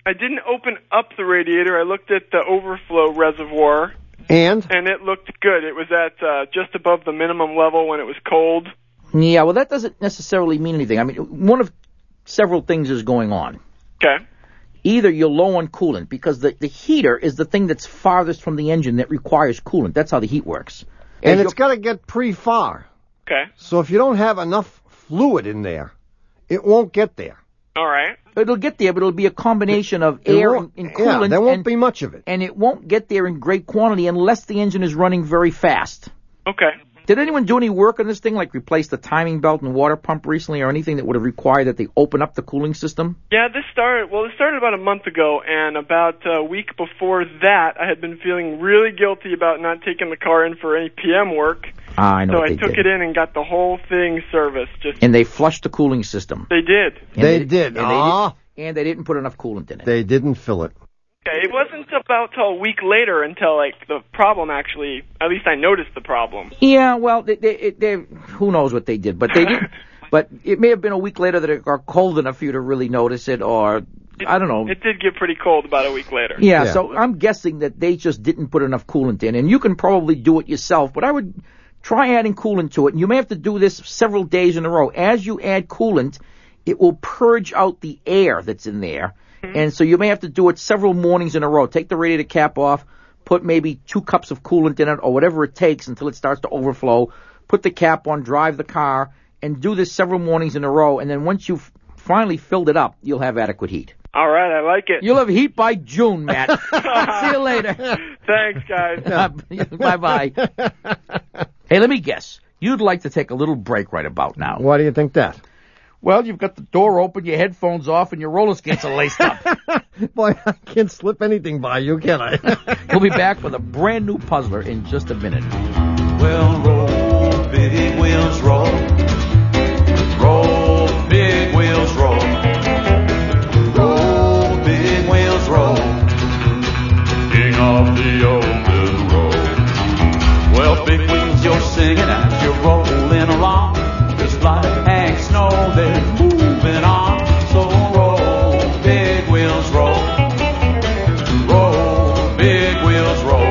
I didn't open up the radiator. I looked at the overflow reservoir. And? And it looked good. It was at uh, just above the minimum level when it was cold. Yeah, well, that doesn't necessarily mean anything. I mean, one of several things is going on. Okay. Either you're low on coolant, because the, the heater is the thing that's farthest from the engine that requires coolant. That's how the heat works. And it's got to get pretty far. Okay. So if you don't have enough fluid in there, it won't get there. All right. It'll get there, but it'll be a combination of It air won't- and, and yeah, coolant. there won't and, be much of it. And it won't get there in great quantity unless the engine is running very fast. Okay. Did anyone do any work on this thing, like replace the timing belt and water pump recently, or anything that would have required that they open up the cooling system? Yeah, this started, well, this started about a month ago, and about a week before that, I had been feeling really guilty about not taking the car in for any P M work. Ah, I know So what I they took did. it in and got the whole thing serviced. Just And they flushed the cooling system. They did. And They did. And Ah. they, did, and they didn't put enough coolant in it. They didn't fill it. Okay, it wasn't about till a week later until, like, the problem actually, at least I noticed the problem. Yeah, well, they, they, they, who knows what they did, but they did. But it may have been a week later that it got cold enough for you to really notice it, or I don't know. It did get pretty cold about a week later. Yeah, so I'm guessing that they just didn't put enough coolant in, and you can probably do it yourself, but I would try adding coolant to it, and you may have to do this several days in a row. As you add coolant, it will purge out the air that's in there, mm-hmm. and so you may have to do it several mornings in a row. Take the radiator cap off, put maybe two cups of coolant in it, or whatever it takes until it starts to overflow, put the cap on, drive the car, and do this several mornings in a row, and then once you've finally filled it up, you'll have adequate heat. All right, I like it. You'll have heat by June, Matt. See you later. Thanks, guys. Bye-bye. Hey, let me guess. You'd like to take a little break right about now. Why do you think that? Well, you've got the door open, your headphones off, and your roller skates are laced up. Boy, I can't slip anything by you, can I? We'll be back with a brand new puzzler in just a minute. Well, roll, big wheels roll. Roll, big wheels roll. Roll, big wheels roll. King of the open road. Well, big wheels, you're singing as you're rolling along. Just like Hank Snow, they're moving on. So roll, big wheels roll. Roll, big wheels roll.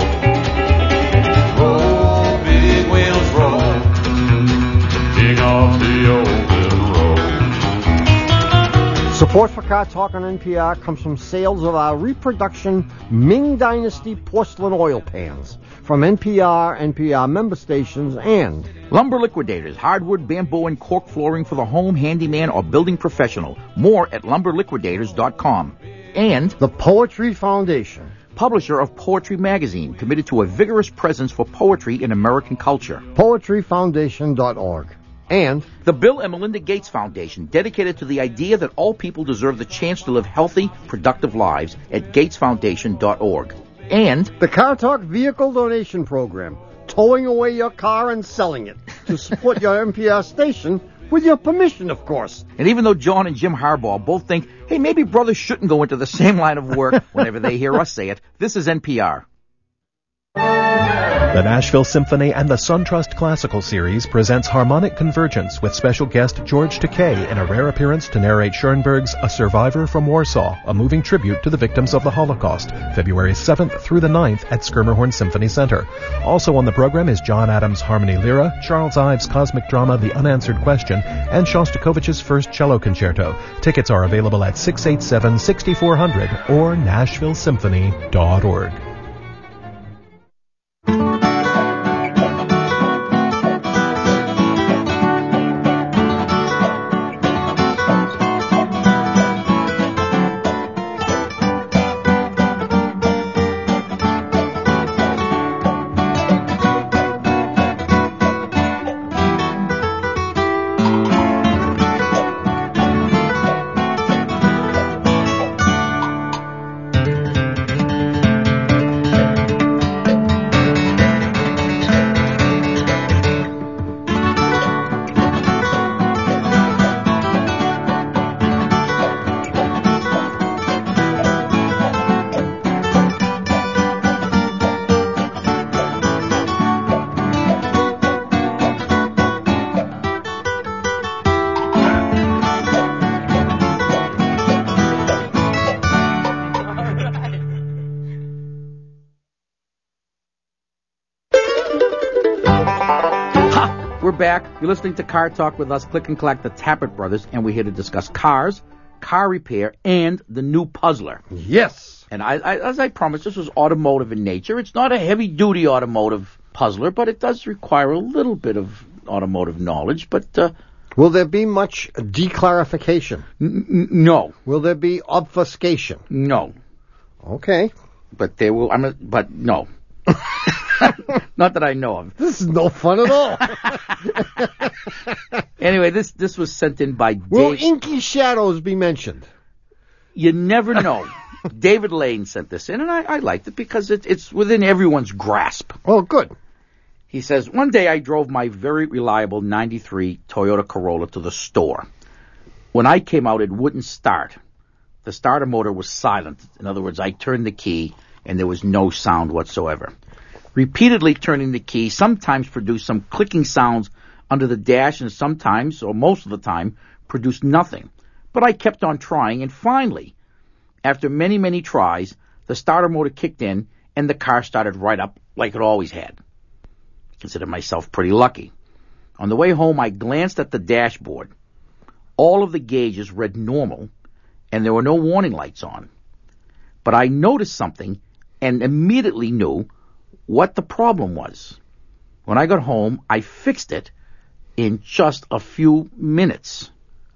Roll, big wheels roll. King of the open road. Support for Car Talk on N P R comes from sales of our reproduction Ming Dynasty porcelain oil pans from N P R, N P R member stations, and Lumber Liquidators, hardwood, bamboo, and cork flooring for the home, handyman, or building professional. More at lumber liquidators dot com. And the Poetry Foundation, publisher of Poetry Magazine, committed to a vigorous presence for poetry in American culture. poetry foundation dot org. And the Bill and Melinda Gates Foundation, dedicated to the idea that all people deserve the chance to live healthy, productive lives at gates foundation dot org. And the Car Talk Vehicle Donation Program, towing away your car and selling it to support your N P R station with your permission, of course. And even though John and Jim Harbaugh both think, hey, maybe brothers shouldn't go into the same line of work whenever they hear us say it, this is N P R. The Nashville Symphony and the SunTrust Classical Series presents Harmonic Convergence with special guest George Takei in a rare appearance to narrate Schoenberg's A Survivor from Warsaw, a moving tribute to the victims of the Holocaust, February seventh through the ninth at Schermerhorn Symphony Center. Also on the program is John Adams' Harmony Lyra, Charles Ives' cosmic drama The Unanswered Question, and Shostakovich's First Cello Concerto. Tickets are available at six eight seven, six four zero zero or nashville symphony dot org. We're back. You're listening to Car Talk with us, Click and Clack, the Tappert brothers, and we're here to discuss cars, car repair, and the new Puzzler. Yes. And I, I, as I promised, this was automotive in nature. It's not a heavy-duty automotive Puzzler, but it does require a little bit of automotive knowledge. But uh, will there be much declarification? N- n- no. Will there be obfuscation? No. Okay. But there will. I'm. A, but no. Not that I know of. This is no fun at all. Anyway, this this was sent in by Dave. Will inky shadows be mentioned? You never know. David Lane sent this in, and I, I liked it because it, it's within everyone's grasp. Oh, good. He says, one day I drove my very reliable ninety-three Toyota Corolla to the store. When I came out, it wouldn't start. The starter motor was silent. In other words, I turned the key, and there was no sound whatsoever. Repeatedly turning the key sometimes produced some clicking sounds under the dash, and sometimes, or most of the time, produced nothing. But I kept on trying, and finally, after many, many tries, the starter motor kicked in, and the car started right up like it always had. I consider myself pretty lucky. On the way home, I glanced at the dashboard. All of the gauges read normal, and there were no warning lights on. But I noticed something and immediately knew what the problem was. When I got home, I fixed it in just a few minutes.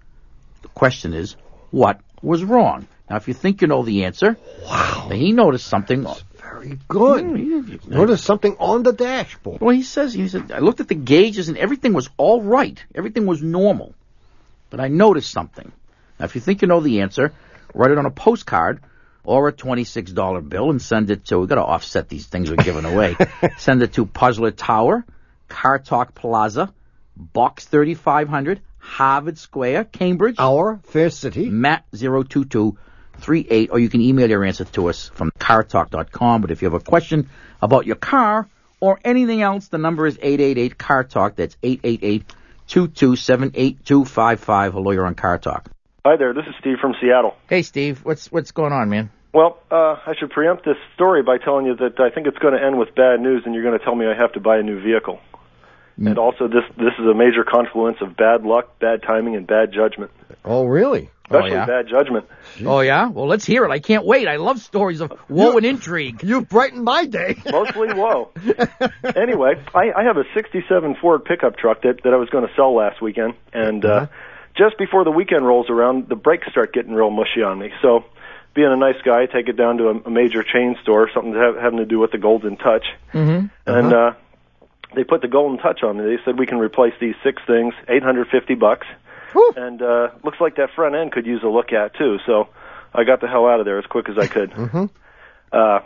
The question is, what was wrong? Now, if you think you know the answer, wow, he noticed something. That's very good. Mm, he noticed something on the dashboard. Well, he says, he said, I looked at the gauges and everything was all right. Everything was normal. But I noticed something. Now, if you think you know the answer, write it on a postcard or a twenty-six dollar bill and send it to, we've got to offset these things we're giving away. Send it to Puzzler Tower, Car Talk Plaza, Box thirty-five hundred, Harvard Square, Cambridge. Our fair city. Matt zero two two three eight, or you can email your answer to us from car talk dot com. But if you have a question about your car or anything else, the number is eight eight eight, C A R Talk. That's eight eight eight, two two seven, eight two five five. Hello, you're on Car Talk. Hi there, this is Steve from Seattle. Hey, Steve, what's what's going on, man? Well, uh, I should preempt this story by telling you that I think it's going to end with bad news, and you're going to tell me I have to buy a new vehicle. Mm. And also, this this is a major confluence of bad luck, bad timing, and bad judgment. Oh, really? Especially oh, yeah? bad judgment. Oh, yeah? Well, let's hear it. I can't wait. I love stories of woe you, and intrigue. You've brightened my day. Mostly woe. Anyway, I, I have a sixty-seven Ford pickup truck that, that I was going to sell last weekend, and uh, uh-huh. just before the weekend rolls around, the brakes start getting real mushy on me. So, being a nice guy, I take it down to a, a major chain store, something to have, having to do with the Golden Touch. Mm-hmm. And uh, they put the Golden Touch on me. They said we can replace these six things, eight hundred fifty bucks. Whew. And uh, looks like that front end could use a look at, too. So I got the hell out of there as quick as I could. Mm-hmm. Uh,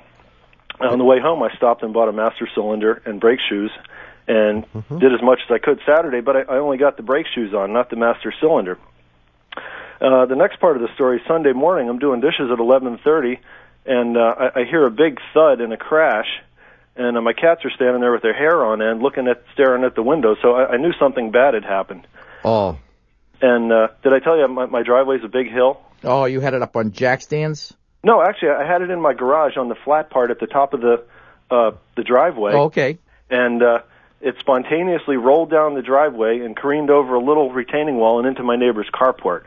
on the way home, I stopped and bought a master cylinder and brake shoes and mm-hmm. did as much as I could Saturday, but I, I only got the brake shoes on, not the master cylinder. Uh, the next part of the story, Sunday morning, I'm doing dishes at eleven thirty, and uh, I, I hear a big thud and a crash, and uh, my cats are standing there with their hair on end, looking at, staring at the window, so I, I knew something bad had happened. Oh. And uh, did I tell you my, my driveway's a big hill? Oh, you had it up on jack stands? No, actually, I had it in my garage on the flat part at the top of the uh, the driveway. Oh, okay. And uh, it spontaneously rolled down the driveway and careened over a little retaining wall and into my neighbor's carport.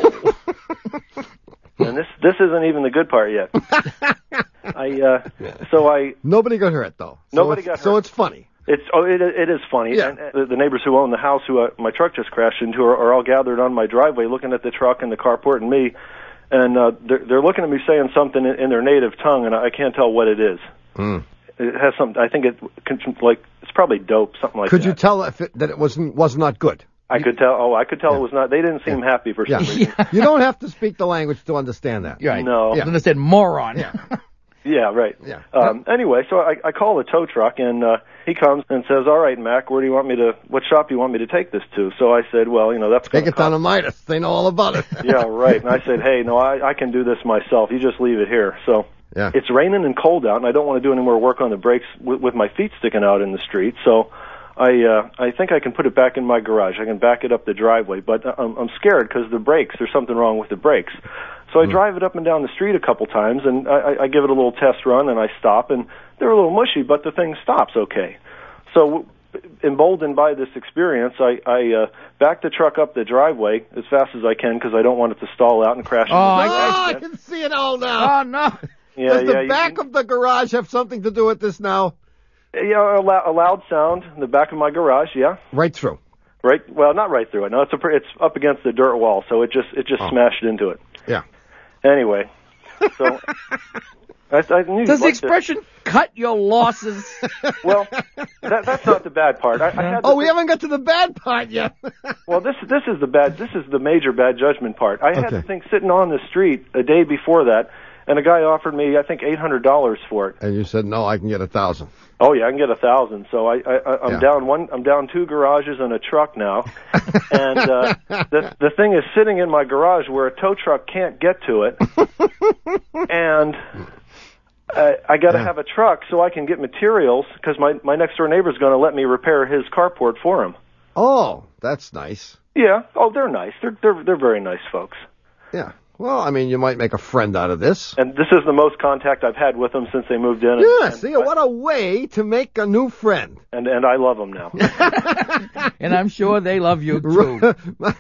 And this this isn't even the good part yet. I uh, so I nobody got hurt though. Nobody so got hurt. So it's funny. It's oh it it is funny. Yeah. And, uh, the neighbors who own the house who uh, my truck just crashed into are, are all gathered on my driveway, looking at the truck and the carport and me, and uh, they're they're looking at me saying something in, in their native tongue, and I can't tell what it is. Mm. It has some. I think it like it's probably dope, something like Could that. Could you tell if it, that it wasn't was not good? I could tell. Oh, I could tell yeah. it was not. They didn't seem yeah. happy for some yeah. reason. You don't have to speak the language to understand that. Right. No. Yeah. Understand moron. Yeah. Yeah. Right. Yeah. Um, anyway, so I, I call the tow truck, and uh, he comes and says, "All right, Mac, where do you want me to? What shop do you want me to take this to?" So I said, "Well, you know, that's take it down to Midas. They know all about it." Yeah. Right. And I said, "Hey, no, I, I can do this myself. You just leave it here." So. Yeah. It's raining and cold out, and I don't want to do any more work on the brakes with, with my feet sticking out in the street. So. I uh, I think I can put it back in my garage. I can back it up the driveway, but I'm, I'm scared because the brakes, there's something wrong with the brakes. So I mm. drive it up and down the street a couple times, and I, I give it a little test run, and I stop, and they're a little mushy, but the thing stops okay. So emboldened by this experience, I, I uh, backed the truck up the driveway as fast as I can because I don't want it to stall out and crash into Oh, the I- Oh, I accident. can see it all now. Oh, no. Yeah, Does the yeah, you- back of the garage have something to do with this now? Yeah, a, lou- a loud sound in the back of my garage. Yeah, Right through. right. Well, not right through it. No, it's a, pr- it's up against the dirt wall, so it just it just Oh. smashed into it. Yeah. Anyway, so I, I knew you'd Does the like to- expression cut your losses? Well, that, that's not the bad part. I, I had Oh, the we thing- haven't got to the bad part yet. Well, this this is the bad. This is the major bad judgment part. I had Okay. the thing sitting on the street a day before that, and a guy offered me, I think, eight hundred dollars for it. And you said, no, I can get a thousand. Oh yeah, I can get a thousand. So I, I I- I'm Yeah. down one. I'm down two garages and a truck now, and uh, the the thing is sitting in my garage where a tow truck can't get to it, and. Uh, I got to Yeah. have a truck so I can get materials because my my next door neighbor's going to let me repair his carport for him. Oh, that's nice. Yeah. Oh, they're nice. They're they're they're very nice folks. Yeah. Well, I mean, you might make a friend out of this. And this is the most contact I've had with them since they moved in. And, Yeah, and, see, what a way to make a new friend. and and I love them now. And I'm sure they love you, too.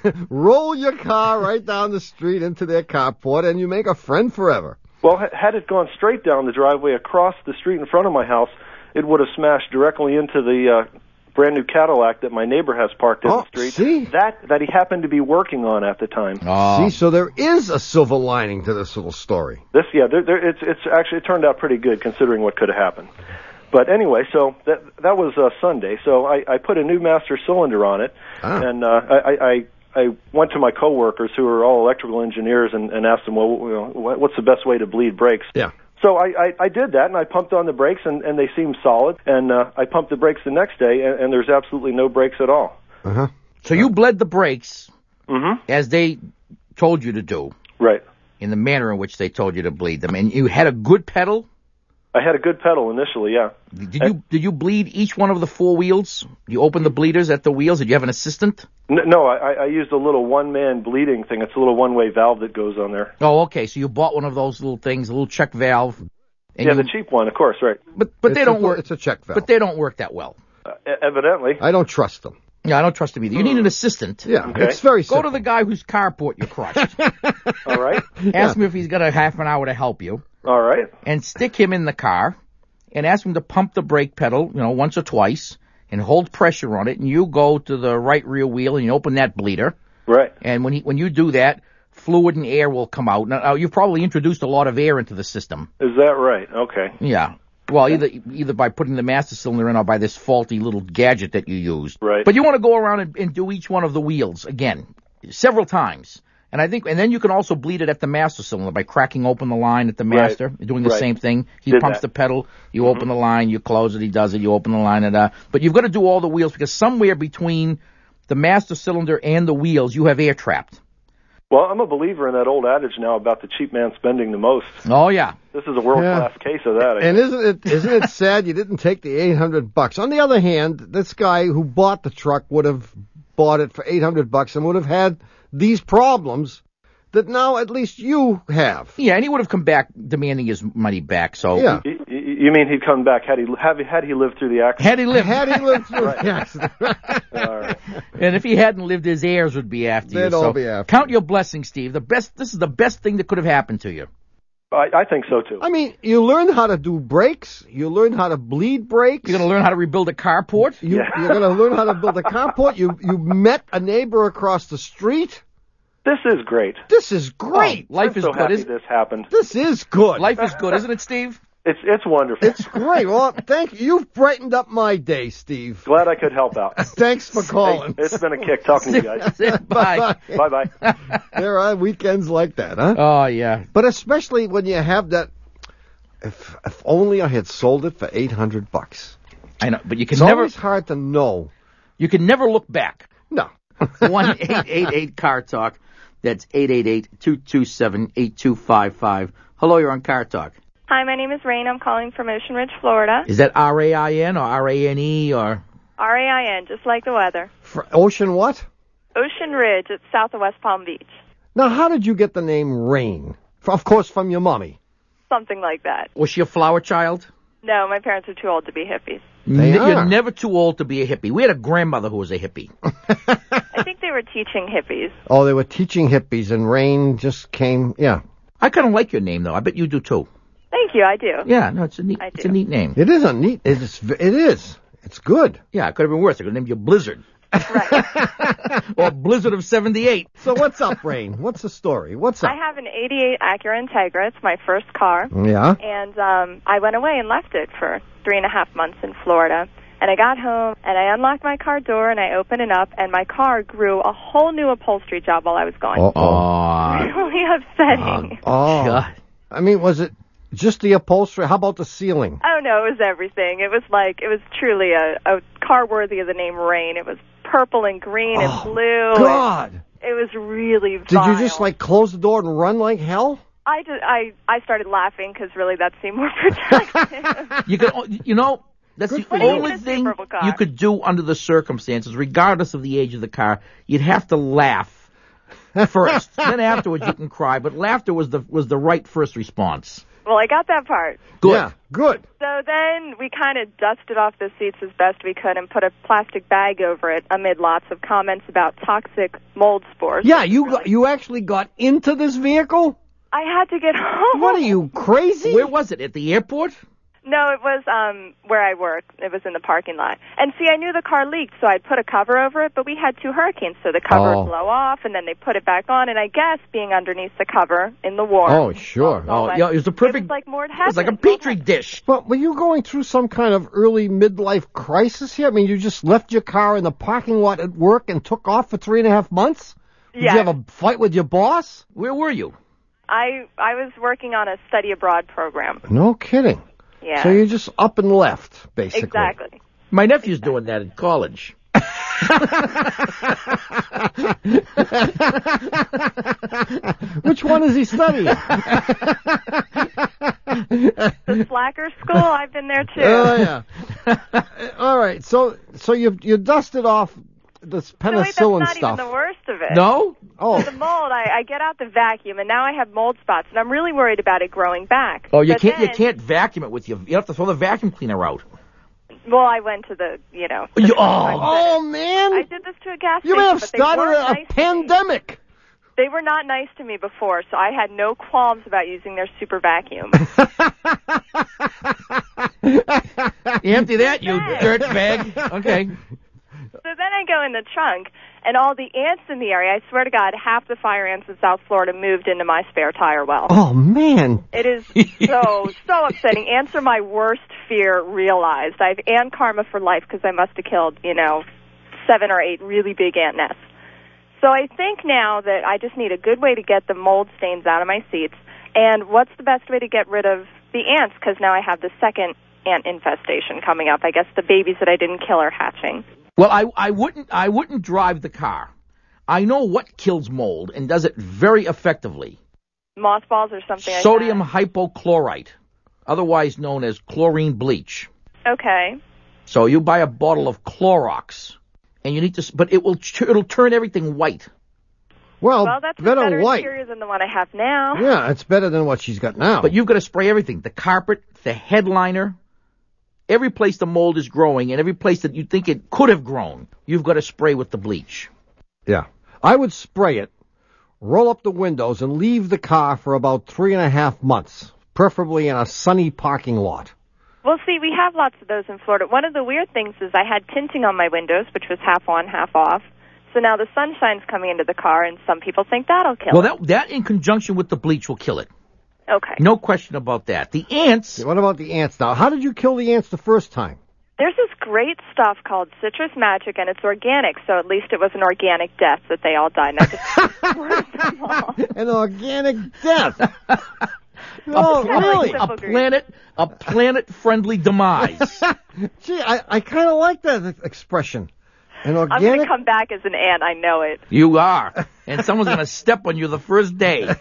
Roll your car right down the street into their carport, and you make a friend forever. Well, ha- had it gone straight down the driveway across the street in front of my house, it would have smashed directly into the uh, brand new Cadillac that my neighbor has parked in Oh, the street. see? That that he happened to be working on at the time. Oh. See, so there is a silver lining to this little story. This, yeah, there, there, it's it's actually it turned out pretty good considering what could have happened. But anyway, so that that was uh, Sunday. So I, I put a new master cylinder on it, Ah. and uh, I, I I went to my coworkers who are all electrical engineers and, and asked them, well, you know, what- what's the best way to bleed brakes? Yeah. So I, I, I did that, and I pumped on the brakes, and, and they seemed solid. And uh, I pumped the brakes the next day, and, and there's absolutely no brakes at all. Uh-huh. So you bled the brakes Mm-hmm. as they told you to do, Right. in the manner in which they told you to bleed them. And you had a good pedal? I had a good pedal initially, yeah. Did you did you bleed each one of the four wheels? You opened the bleeders at the wheels? Did you have an assistant? N- No, I, I used a little one-man bleeding thing. It's a little one-way valve that goes on there. Oh, okay. So you bought one of those little things, a little check valve. And Yeah, you, the cheap one, of course, right. but but they It's don't a, work. It's a check valve. But they don't work that well. Uh, e- evidently. I don't trust them. Yeah, I don't trust them either. You need an assistant. Yeah, Okay. it's very Go simple. to the guy whose carport you crushed. All right. Ask him if he's got a half an hour to help you, All right. and stick him in the car, and ask him to pump the brake pedal, you know, once or twice, and hold pressure on it. And you go to the right rear wheel and you open that bleeder. Right. And when he when you do that, fluid and air will come out. Now, now you've probably introduced a lot of air into the system. Is that right? Okay. Yeah. Well, either either by putting the master cylinder in or by this faulty little gadget that you used. Right. But you want to go around and, and do each one of the wheels again, several times. And I think, and then you can also bleed it at the master cylinder by cracking open the line at the Right. master, doing the Right. same thing. He Did pumps that. the pedal, you open the line, you close it, he does it, you open the line, and uh, but you've got to do all the wheels because somewhere between the master cylinder and the wheels, you have air trapped. Well, I'm a believer in that old adage now about the cheap man spending the most. Oh yeah. This is a world-class case of that. I And guess. isn't it isn't it sad you didn't take the eight hundred bucks? On the other hand, this guy who bought the truck would have bought it for eight hundred bucks and would have had these problems that now at least you have. Yeah, and he would have come back demanding his money back. So Yeah. Y- y- You mean he'd come back had he had, had he lived through the accident? had he lived, Had he lived through the accident. All right. and if he hadn't lived, his heirs would be after you. They'd all So be after count your blessings, Steve. The best. This is the best thing that could have happened to you. I, I think so too. I mean, you learn how to do brakes. You learn how to bleed brakes. You're going to learn how to rebuild a carport. You, Yeah. You're going to learn how to build a carport. You you met a neighbor across the street. This is great. This is great. Oh, life I'm is so good. happy Isn't, this happened. This is good. life is good, isn't it, Steve? It's it's wonderful. It's great. Well, thank you. You've brightened up my day, Steve. Glad I could help out. Thanks for calling. Hey, it's been a kick talking to you guys. Bye. Bye bye. There are weekends like that, huh? Oh yeah. But especially when you have that. If if only I had sold it for eight hundred bucks. I know, but you can It's never. always hard to know. You can never look back. No. One eight eight eight Car Talk. That's eight eight eight two two seven eight two five five. Hello, you're on Car Talk. Hi, my name is Rain. I'm calling from Ocean Ridge, Florida. Is that R A I N or R A N E or? R A I N, just like the weather. For Ocean what? Ocean Ridge, it's south of West Palm Beach. Now, how did you get the name Rain? F- Of course, from your mommy. Something like that. Was she a flower child? No, my parents are too old to be hippies. They N- are. You're never too old to be a hippie. We had a grandmother who was a hippie. I think they were teaching hippies. Oh, they were teaching hippies, and Rain just came. Yeah, I kind of like your name, though. I bet you do, too. Thank you, I do. Yeah, no, it's a neat, I it's do. a neat name. it is a neat. It is. It is. It's good. Yeah, it could have been worse. I could have named you Blizzard. Or Blizzard of seventy-eight. So what's up, Rain? What's the story? What's up? I have an eighty-eight Acura Integra. It's my first car. Yeah. And um, I went away and left it for three and a half months in Florida. And I got home, and I unlocked my car door, and I opened it up, and my car grew a whole new upholstery job while I was gone. Uh-oh. Really upsetting. Oh. God. I mean, was it just the upholstery? How about the ceiling? Oh, no, it was everything. It was like, it was truly a, a car worthy of the name Rain. It was purple and green Oh, and blue. God. And it was really vile. Did you just, like, close the door and run like hell? I, just, I, I started laughing because really that seemed more protective. You could, you know, that's Good the for you. only It's a thing purple car. you could do under the circumstances, regardless of the age of the car. You'd have to laugh first. Then afterwards you can cry, but laughter was the was the right first response. Well, I got that part. Good. Yeah, good. So then we kind of dusted off the seats as best we could and put a plastic bag over it amid lots of comments about toxic mold spores. Yeah, you got, you actually got into this vehicle? I had to get home. What are you, crazy? Where was it? At the airport? No, it was um where I work. It was in the parking lot. And see, I knew the car leaked, so I'd put a cover over it, but we had two hurricanes, so the cover Oh. would blow off, and then they put it back on, and I guess being underneath the cover in the warm. Oh, sure. all Oh, wet, yeah, it was a perfect. It was like more It was like a heaven. petri dish. But were you going through some kind of early midlife crisis here? I mean, you just left your car in the parking lot at work and took off for three and a half months? Did Yeah. you have a fight with your boss? Where were you? I I was working on a study abroad program. No kidding. Yeah. So you just up and left, basically. Exactly. My nephew's doing that in college. Which one is he studying? The slacker school, I've been there too. Oh, yeah. All right. So so you you dusted off this No, wait, that's penicillin not stuff. even the worst of it. No? Oh. The mold, I, I get out the vacuum, and now I have mold spots, and I'm really worried about it growing back. Oh, you But can't. then, You can't vacuum it with you. You have to throw the vacuum cleaner out. Well, I went to the, you know. You- the- oh. Oh, man. I did this to a gas You station, may have but they started weren't a nice to me. pandemic. They were not nice to me before, so I had no qualms about using their super vacuum. You empty that, you dirt bag. Okay. So then I go in the trunk, and all the ants in the area, I swear to God, half the fire ants in South Florida moved into my spare tire well. Oh, man. It is so, so upsetting. Ants are my worst fear realized. I have ant karma for life because I must have killed, you know, seven or eight really big ant nests. So I think now that I just need a good way to get the mold stains out of my seats. And what's the best way to get rid of the ants? Because now I have the second ant infestation coming up. I guess the babies that I didn't kill are hatching. Well, I I wouldn't I wouldn't drive the car. I know what kills mold and does it very effectively. Mothballs or something like Sodium that. hypochlorite, otherwise known as chlorine bleach. Okay. So you buy a bottle of Clorox, and you need to, but it will it'll turn everything white. Well, Well, that's a better better white. interior than the one I have now. Yeah, it's better than what she's got now. But you've got to spray everything: the carpet, the headliner, every place the mold is growing, and every place that you think it could have grown. You've got to spray with the bleach. Yeah. I would spray it, roll up the windows, and leave the car for about three and a half months, preferably in a sunny parking lot. Well, see, we have lots of those in Florida. One of the weird things is I had tinting on my windows, which was half on, half off. So now the sunshine's coming into the car, and some people think that'll kill Well, it. that that in conjunction with the bleach will kill it. Okay. No question about that. The ants. What about the ants now? How did you kill the ants the first time? There's this great stuff called Citrus Magic, and it's organic, so at least it was an organic death that they all died. And I just squirted them all. An organic death. A, Oh, Kinda like really? a simple grease. planet, a planet-friendly demise. Gee, I, I kind of like that expression. An I'm going organic. to come back as an ant, I know it. You are, and someone's going to step on you the first day.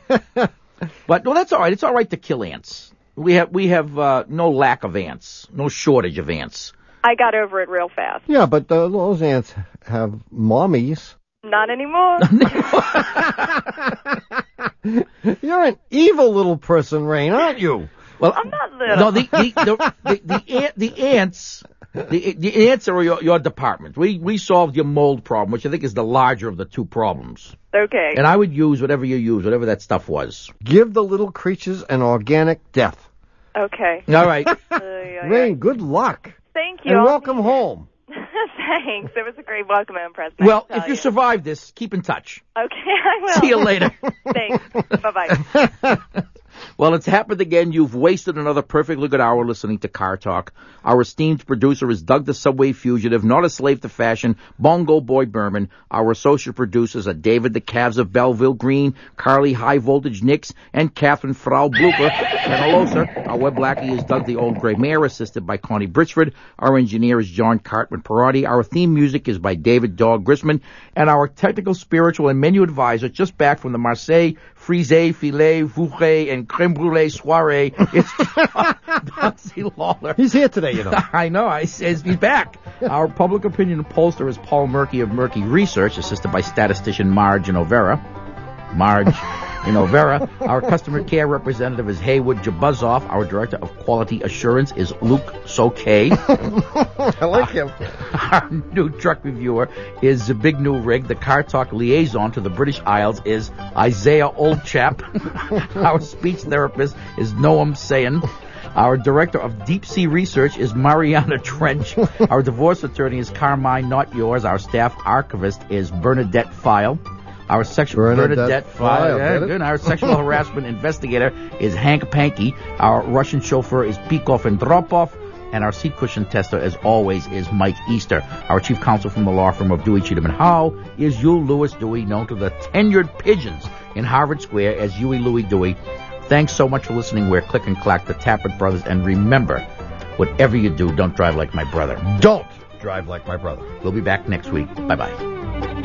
But well, that's all right. It's all right to kill ants. We have we have uh, no lack of ants, no shortage of ants. I got over it real fast. Yeah, but uh, those ants have mommies. Not anymore. You're an evil little person, Rain, aren't you? Well, I'm not little. No, the the the the, the, ant, the ants. The, the ants are your, your department. We we solved your mold problem, which I think is the larger of the two problems. Okay. And I would use whatever you use, whatever that stuff was. Give the little creatures an organic death. Okay. All right. Uh, yeah, Rain, yeah. good luck. Thank you. And I'll- welcome home. Thanks. It was a great welcome and impressed. Well, if you, you survive this, keep in touch. Okay, I will. See you later. Thanks. Bye-bye. Well, it's happened again. You've wasted another perfectly good hour listening to Car Talk. Our esteemed producer is Doug the Subway Fugitive, not a slave to fashion, Bongo Boy Berman. Our associate producers are David the Calves of Belleville Green, Carly High Voltage Nix, and Catherine Frau Blooper. And hello, sir. Our web lackey is Doug the Old Gray Mare, assisted by Connie Britchford. Our engineer is John Cartman Perotti. Our theme music is by David Dog Grisman. And our technical, spiritual, and menu advisor, just back from the Marseille Frisé, Filet, Vouché, and Creme Brulee Soiree, it's Doug C. Lawler. He's here today, you know. I know. I says he's back. Our public opinion pollster is Paul Murky of Murky Research, assisted by statistician Marge Inovera. Marge Inovera. Our customer care representative is Haywood Jabuzzoff. Our director of quality assurance is Luke Sokay. I like him. Our new truck reviewer is the big new rig. The Car Talk liaison to the British Isles is Isaiah Oldchap. Our speech therapist is Noam Sayin. Our director of deep sea research is Mariana Trench. Our divorce attorney is Carmine Not Yours. Our staff archivist is Bernadette File. Our sexual Bernadette, Bernadette File. yeah, good. Our sexual harassment investigator is Hank Panky. Our Russian chauffeur is Pikov and Dropov. And our seat cushion tester, as always, is Mike Easter. Our chief counsel from the law firm of Dewey, Cheatham and Howe is Yul Lewis Dewey, known to the tenured pigeons in Harvard Square as Huey Louie Dewey. Thanks so much for listening. We're Click and Clack, the Tappert Brothers. And remember, whatever you do, don't drive like my brother. Don't drive like my brother. We'll be back next week. Bye-bye.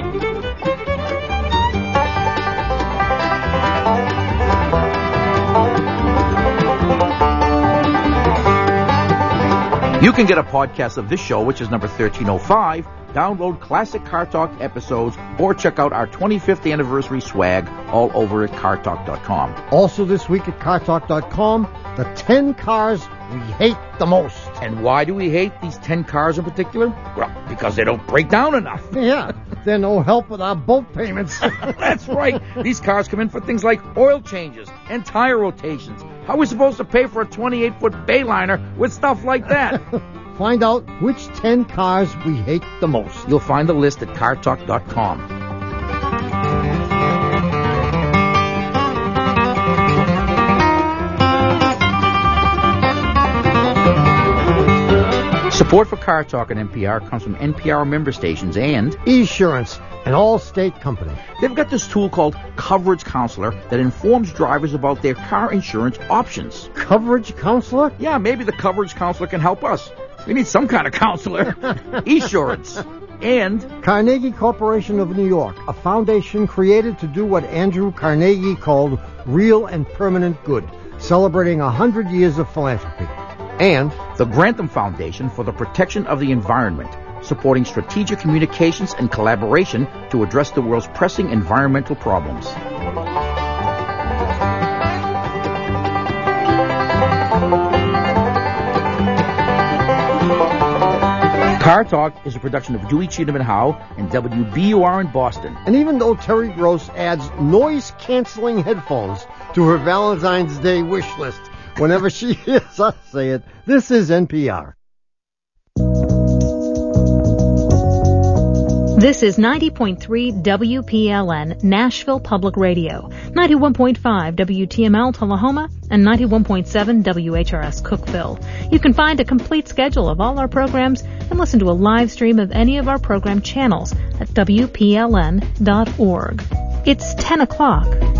You can get a podcast of this show, which is number thirteen oh five, download classic Car Talk episodes, or check out our twenty-fifth anniversary swag all over at car talk dot com. Also this week at car talk dot com, the ten cars we hate the most. And why do we hate these ten cars in particular? Well, because they don't break down enough. Yeah, they're no help with our boat payments. That's right. These cars come in for things like oil changes and tire rotations. How are we supposed to pay for a twenty-eight foot Bayliner with stuff like that? Find out which ten cars we hate the most. You'll find the list at car talk dot com. Support for Car Talk and N P R comes from N P R member stations and Esurance, an all-state company. They've got this tool called Coverage Counselor that informs drivers about their car insurance options. Coverage Counselor? Yeah, maybe the Coverage Counselor can help us. We need some kind of counselor. Esurance. And Carnegie Corporation of New York, a foundation created to do what Andrew Carnegie called real and permanent good, celebrating a hundred years of philanthropy. And the Grantham Foundation for the Protection of the Environment, supporting strategic communications and collaboration to address the world's pressing environmental problems. Car Talk is a production of Dewey, Cheatham and Howe and W B U R in Boston. And even though Terry Gross adds noise-canceling headphones to her Valentine's Day wish list whenever she hears us say it, this is N P R. This is ninety point three W P L N, Nashville Public Radio, ninety-one point five W T M L Tullahoma, and ninety-one point seven W H R S Cookeville. You can find a complete schedule of all our programs and listen to a live stream of any of our program channels at W P L N dot org. It's ten o'clock.